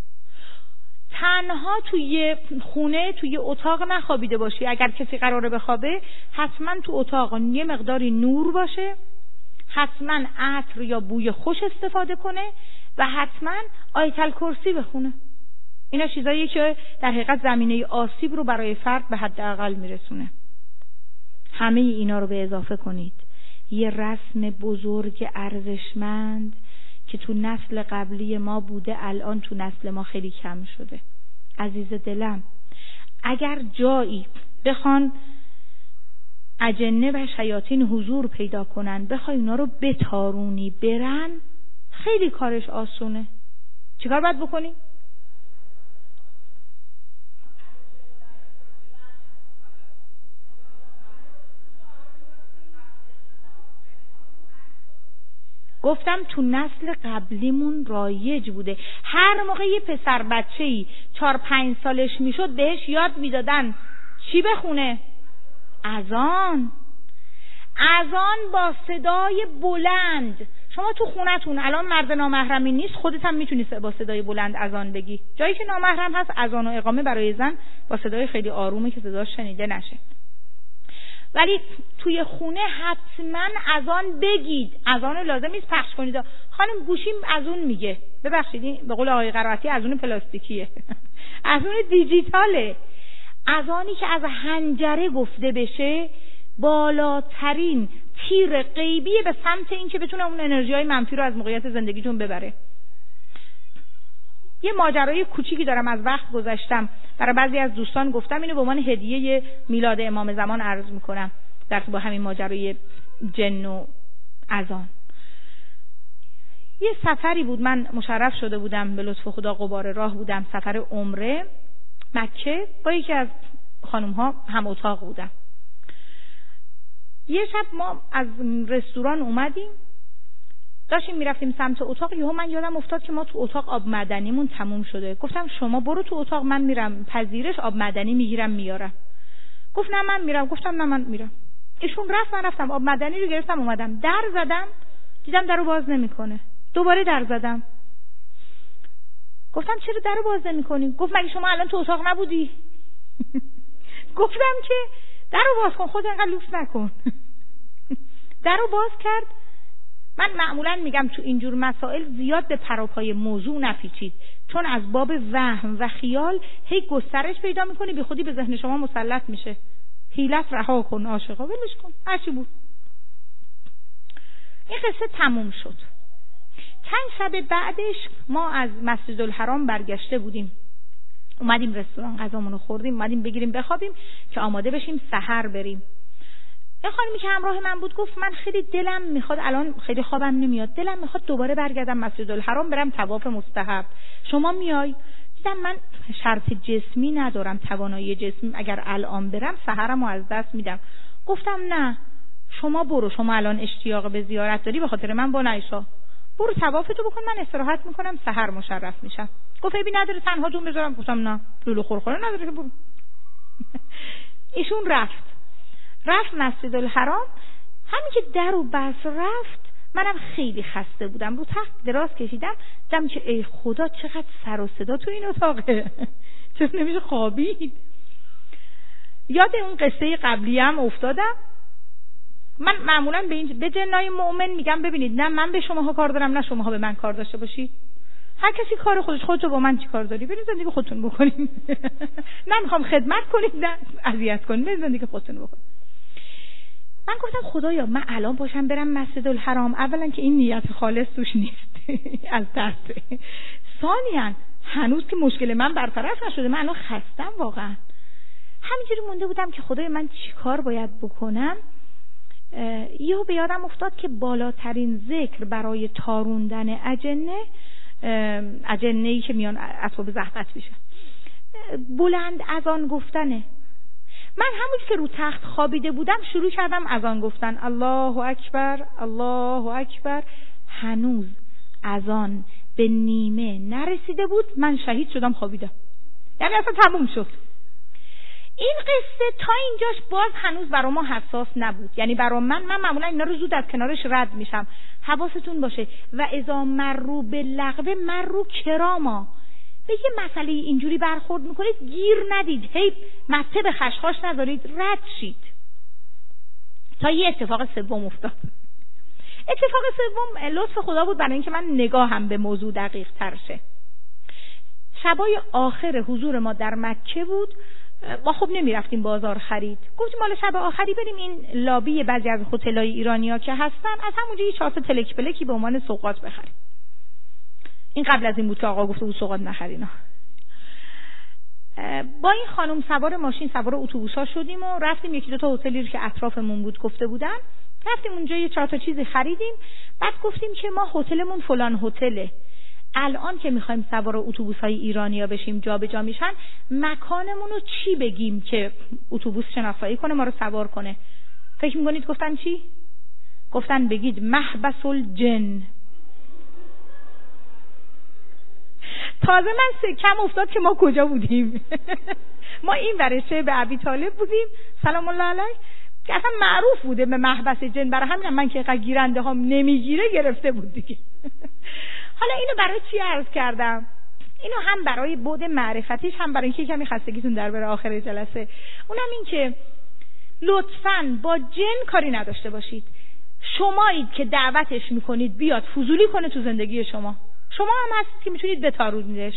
تنها توی خونه توی اتاق نخوابیده باشی. اگر کسی قراره بخوابه حتما تو اتاق یه مقداری نور باشه، حتما عطر یا بوی خوش استفاده کنه و حتما آیت الکرسی بخونه. اینا چیزاییه که در حقیقت زمینه آسیب رو برای فرد به حداقل میرسونه. همه اینا رو به اضافه کنید یه رسم بزرگ ارزشمند که تو نسل قبلی ما بوده، الان تو نسل ما خیلی کم شده. عزیز دلم، اگر جایی بخوان اجنه و شیاطین حضور پیدا کنن، بخوای اونا رو بتارونی برن، خیلی کارش آسونه. چیکار باید بکنی؟ گفتم تو نسل قبلیمون رایج بوده. هر موقع یه پسر بچه‌ای 4-5 سالش میشد بهش یاد میدادن چی بخونه؟ اذان با صدای بلند شما تو خونتون الان مرد نامحرمی نیست، خودت هم میتونی با صدای بلند اذان بگی. جایی که نامحرم هست اذان و اقامه برای زن با صدای خیلی آرومه که صداش شنیده نشه. ولی توی خونه حتما اذان بگید. اذان لازم نیست پخش کنید. خانم گوشیم اذان میگه، ببخشید به قول آقای قرائتی اذان پلاستیکیه. اذان دیجیتاله. اذانی که از حنجره گفته بشه بالاترین تیر غیبی به سمت این که بتونه اون انرژی‌های منفی رو از موقعیت زندگیتون ببره. یه ماجرای کوچیکی دارم از وقت گذاشتم برای بعضی از دوستان گفتم، اینو به عنوان هدیه میلاد امام زمان عرض میکنم در با همین ماجرای جن و اذان. یه سفری بود، من مشرف شده بودم به لطف خدا، غبار راه بودم، سفر عمره مکه، با یکی از خانم ها هم اتاق بودم. یه شب ما از رستوران اومدیم داشتیم میرفتیم سمت اتاق، یهو من یادم افتاد که ما تو اتاق آب معدنیمون تموم شده. گفتم شما برو تو اتاق، من میرم پذیرش آب معدنی میگیرم میارم. گفت نه من میرم. گفتم نه من میرم. ایشون رفت، من رفتم آب معدنی رو گرفتم اومدم. در زدم دیدم درو باز نمیکنه. دوباره در زدم. گفتم چرا درو باز نمیکنی؟ گفت مگه شما الان تو اتاق نبودی؟ گفتم که درو باز کن، خودت انقدر لوس نکن. درو باز کرد. من معمولا میگم تو اینجور مسائل زیاد به پروپای موضوع نپیچید، چون از باب وهم و خیال هی گسترش پیدا میکنی، بی خودی به ذهن شما مسلط میشه. حیلت رها کن عاشقا، ولش کن، هرچی بود. این قصه تموم شد. چند شب بعدش ما از مسجدالحرام برگشته بودیم، اومدیم رستوران غذامونو خوردیم، اومدیم بگیریم بخوابیم که آماده بشیم سحر بریم. این خانمی که همراه من بود گفت من خیلی دلم میخواد، الان خیلی خوابم نمیاد، دلم میخواد دوباره برگردم مسجدالحرام برم طواف مستحب، شما میای؟ دیدم من شرط جسمی ندارم، توانایی جسمی، اگر الان برم سحرمو از دست میدم. گفتم نه شما برو، شما الان اشتیاق به زیارت داری به خاطر من با نایشا، برو طوافتو بکن، من استراحت میکنم سحر مشرف میشم. گفت ببین نداره تنها جون بذارم. گفتم نه لولو خورخوره نداره که برو. ایشون رفت مسجدالحرام. همین که درو بس رفت، منم خیلی خسته بودم، رو تخت دراز کشیدم، دیدم که ای خدا چقدر سر و صدا تو این اتاقه، چرا نمیشه خوابید. یاد اون قصه قبلی هم افتادم. من معمولا به جنای مؤمن میگم ببینید نه من به شماها کار دارم نه شماها به من کار داشته باشید، هر کسی کار خودش، خودتو با من چی کار داری، برید زندگی خودتون بکنید. نه میخوام خدمت کنید نه اذیت کنید، برید زندگی خودتون بکنید. من گفتم خدایا من الان باشم برم مسجدالحرام، اولا که این نیت خالص توش نیست از ترس، ثانیاً هنوز که مشکل من برطرف نشده، من الان خستم واقعا. همینجوری مونده بودم که خدایا من چیکار باید بکنم. یهو به یادم افتاد که بالاترین ذکر برای تاروندن اجنه‌ای که میان اسباب زحمت میشه بلند اذان گفتنه. من همون که رو تخت خوابیده بودم شروع کردم اذان گفتن، الله اکبر الله اکبر. هنوز اذان به نیمه نرسیده بود من شهید شدم خوابیدم، یعنی اصلا تموم شد. این قصه تا اینجاش باز هنوز برای ما حساس نبود، یعنی برای من معمولا اینا رو زود از کنارش رد میشم. حواستون باشه و اذا مروا باللغو مروا کراما، به یه مسئله اینجوری برخورد میکنید گیر ندید، هی مته به خشخاش نذارید، رد شید. تا یه اتفاق سوم افتاد. اتفاق سوم لطف خدا بود برای اینکه من نگاهم به موضوع دقیق تر شه. شبای آخر حضور ما در مکه بود، ما خب نمی رفتیم بازار خرید، گفتیم مال شب آخری بریم این لابی بعضی از هتل‌های ایرانی‌ها که هستن از همونجا یه چهار تا تلک پلکی به عنوان سوغات بخریم. این قبل از این بود که آقا گفته بود سوغات نخرینا. با این خانم سوار ماشین سوار اتوبوس‌ها شدیم و رفتیم یکی دو تا هتلی که اطرافمون بود گفته بودن، رفتیم اونجا یه چهار تا چیزی خریدیم. بعد گفتیم که ما هتلمون فلان هتله، الان که میخوایم سوار اتوبوس‌های ایرانی‌ها بشیم جابجا میشن، مکانمون رو چی بگیم که اتوبوس شناسایی کنه ما رو سوار کنه؟ فکر می‌کنید گفتن چی؟ گفتن بگید محبس الجن. تازه من کم افتاد که ما کجا بودیم. ما این ورشه به ابی طالب بودیم سلام الله علیه، که اصلا معروف بوده به محبس جن، برای همین من که اینقدر گیرنده ها نمیگیره گرفته بود دیگه. حالا اینو برای چی عرض کردم؟ اینو هم برای بعد معرفتیش، هم برای اینکه کمی خستگیتون در بره آخر جلسه. اونم این که لطفاً با جن کاری نداشته باشید. شمایید که دعوتش میکنید بیاد فضولی کنه تو زندگی شما هم هستید که میتونید بتارونیدش.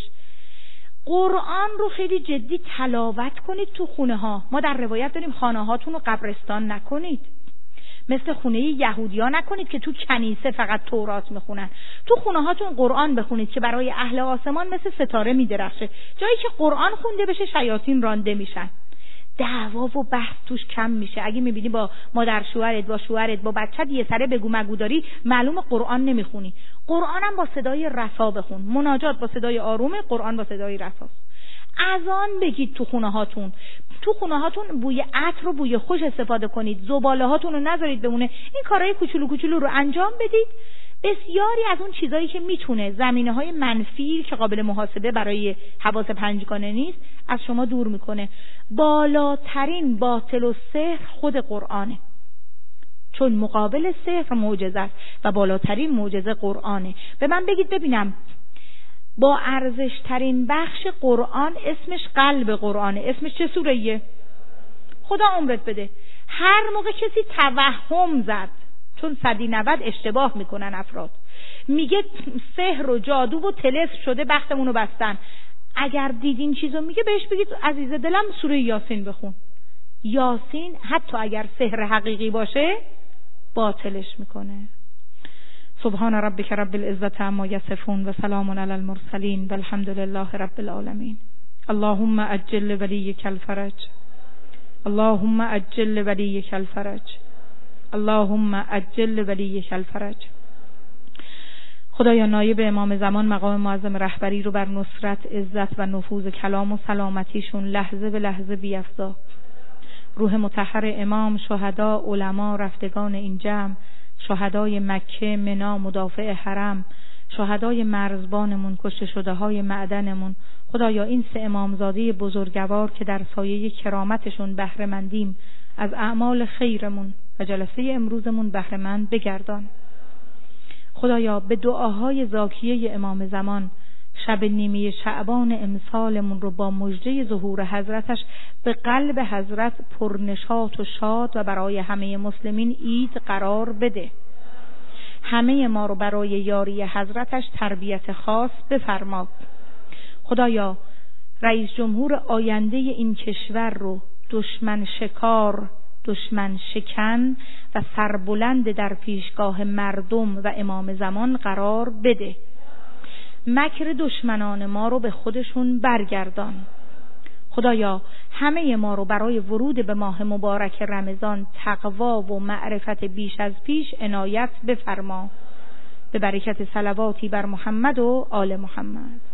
قرآن رو خیلی جدی تلاوت کنید تو خونه ها. ما در روایت داریم خانه هاتون رو قبرستان نکنید، مثل خونه یهودیا نکنید که تو کنیسه فقط تورات میخونن. تو خونه هاتون قرآن بخونید که برای اهل آسمان مثل ستاره میدرخشه. جایی که قرآن خونده بشه شیاطین رانده میشن، دعوا و بحث توش کم میشه. اگه میبینی با مادر شوهرت، با شوهرت، با بچت یه سره بگو مگو داری، معلومه قرآن نمیخونی. قرآنم با صدای رسا بخون، مناجات با صدای آرومه، قرآن با صدای رساست. اذان بگید تو خونه هاتون. تو خونه هاتون بوی عطر و بوی خوش استفاده کنید، زباله هاتون رو نذارید بمونه. این کارهای کوچولو کوچولو رو انجام بدید. بسیاری از اون چیزایی که میتونه زمینه‌های منفی که قابل محاسبه برای حواس پنجگانه نیست از شما دور میکنه. بالاترین باطل و سحر خود قرآنه، چون مقابل سحر معجزه است و بالاترین معجزه قرآنه. به من بگید ببینم، با ارزش ترین بخش قرآن اسمش قلب قرآنه، اسمش چه سوره‌ایه؟ خدا عمرت بده. هر موقع کسی توهم زد، چون 190 اشتباه میکنن افراد، میگه سحر و جادو و طلسم شده بختمونو بستن، اگر دیدین چیزو میگه بهش بگید عزیز دلم سوره یاسین بخون. یاسین حتی اگر سحر حقیقی باشه باطلش میکنه. سبحان ربک رب العزة عما یصفون و سلام علی المرسلین و الحمد لله رب العالمین. اللهم عجل ولیک الفرج، اللهم عجل ولیک الفرج، اللهم عجل ولیک الفرج. خدایا نایب امام زمان مقام معظم رهبری رو بر نصرت، عزت و نفوذ کلام و سلامتیشون لحظه به لحظه بیفزا. روح مطهر امام، شهدا، علما، رفتگان این جمع، شهدای مکه، منا، مدافع حرم، شهدای مرزبانمون، کشته شده های معدنمون، خدایا این 3 امامزاده بزرگوار که در سایه کرامتشون بهره مندیم، از اعمال خیرمون و جلسه امروزمون بهره مند بگردان. خدایا به دعاهای زاکیه امام زمان شب نیمه شعبان امسالمون رو با مژده ظهور حضرتش به قلب حضرت پرنشاط و شاد و برای همه مسلمین عید قرار بده. همه ما رو برای یاری حضرتش تربیت خاص بفرما. خدایا رئیس جمهور آینده این کشور رو دشمن شکار، دشمن شکن و سربلند در پیشگاه مردم و امام زمان قرار بده. مکر دشمنان ما رو به خودشون برگردان. خدایا همه ما رو برای ورود به ماه مبارک رمضان تقوا و معرفت بیش از پیش عنایت بفرما. به برکت صلواتی بر محمد و آل محمد.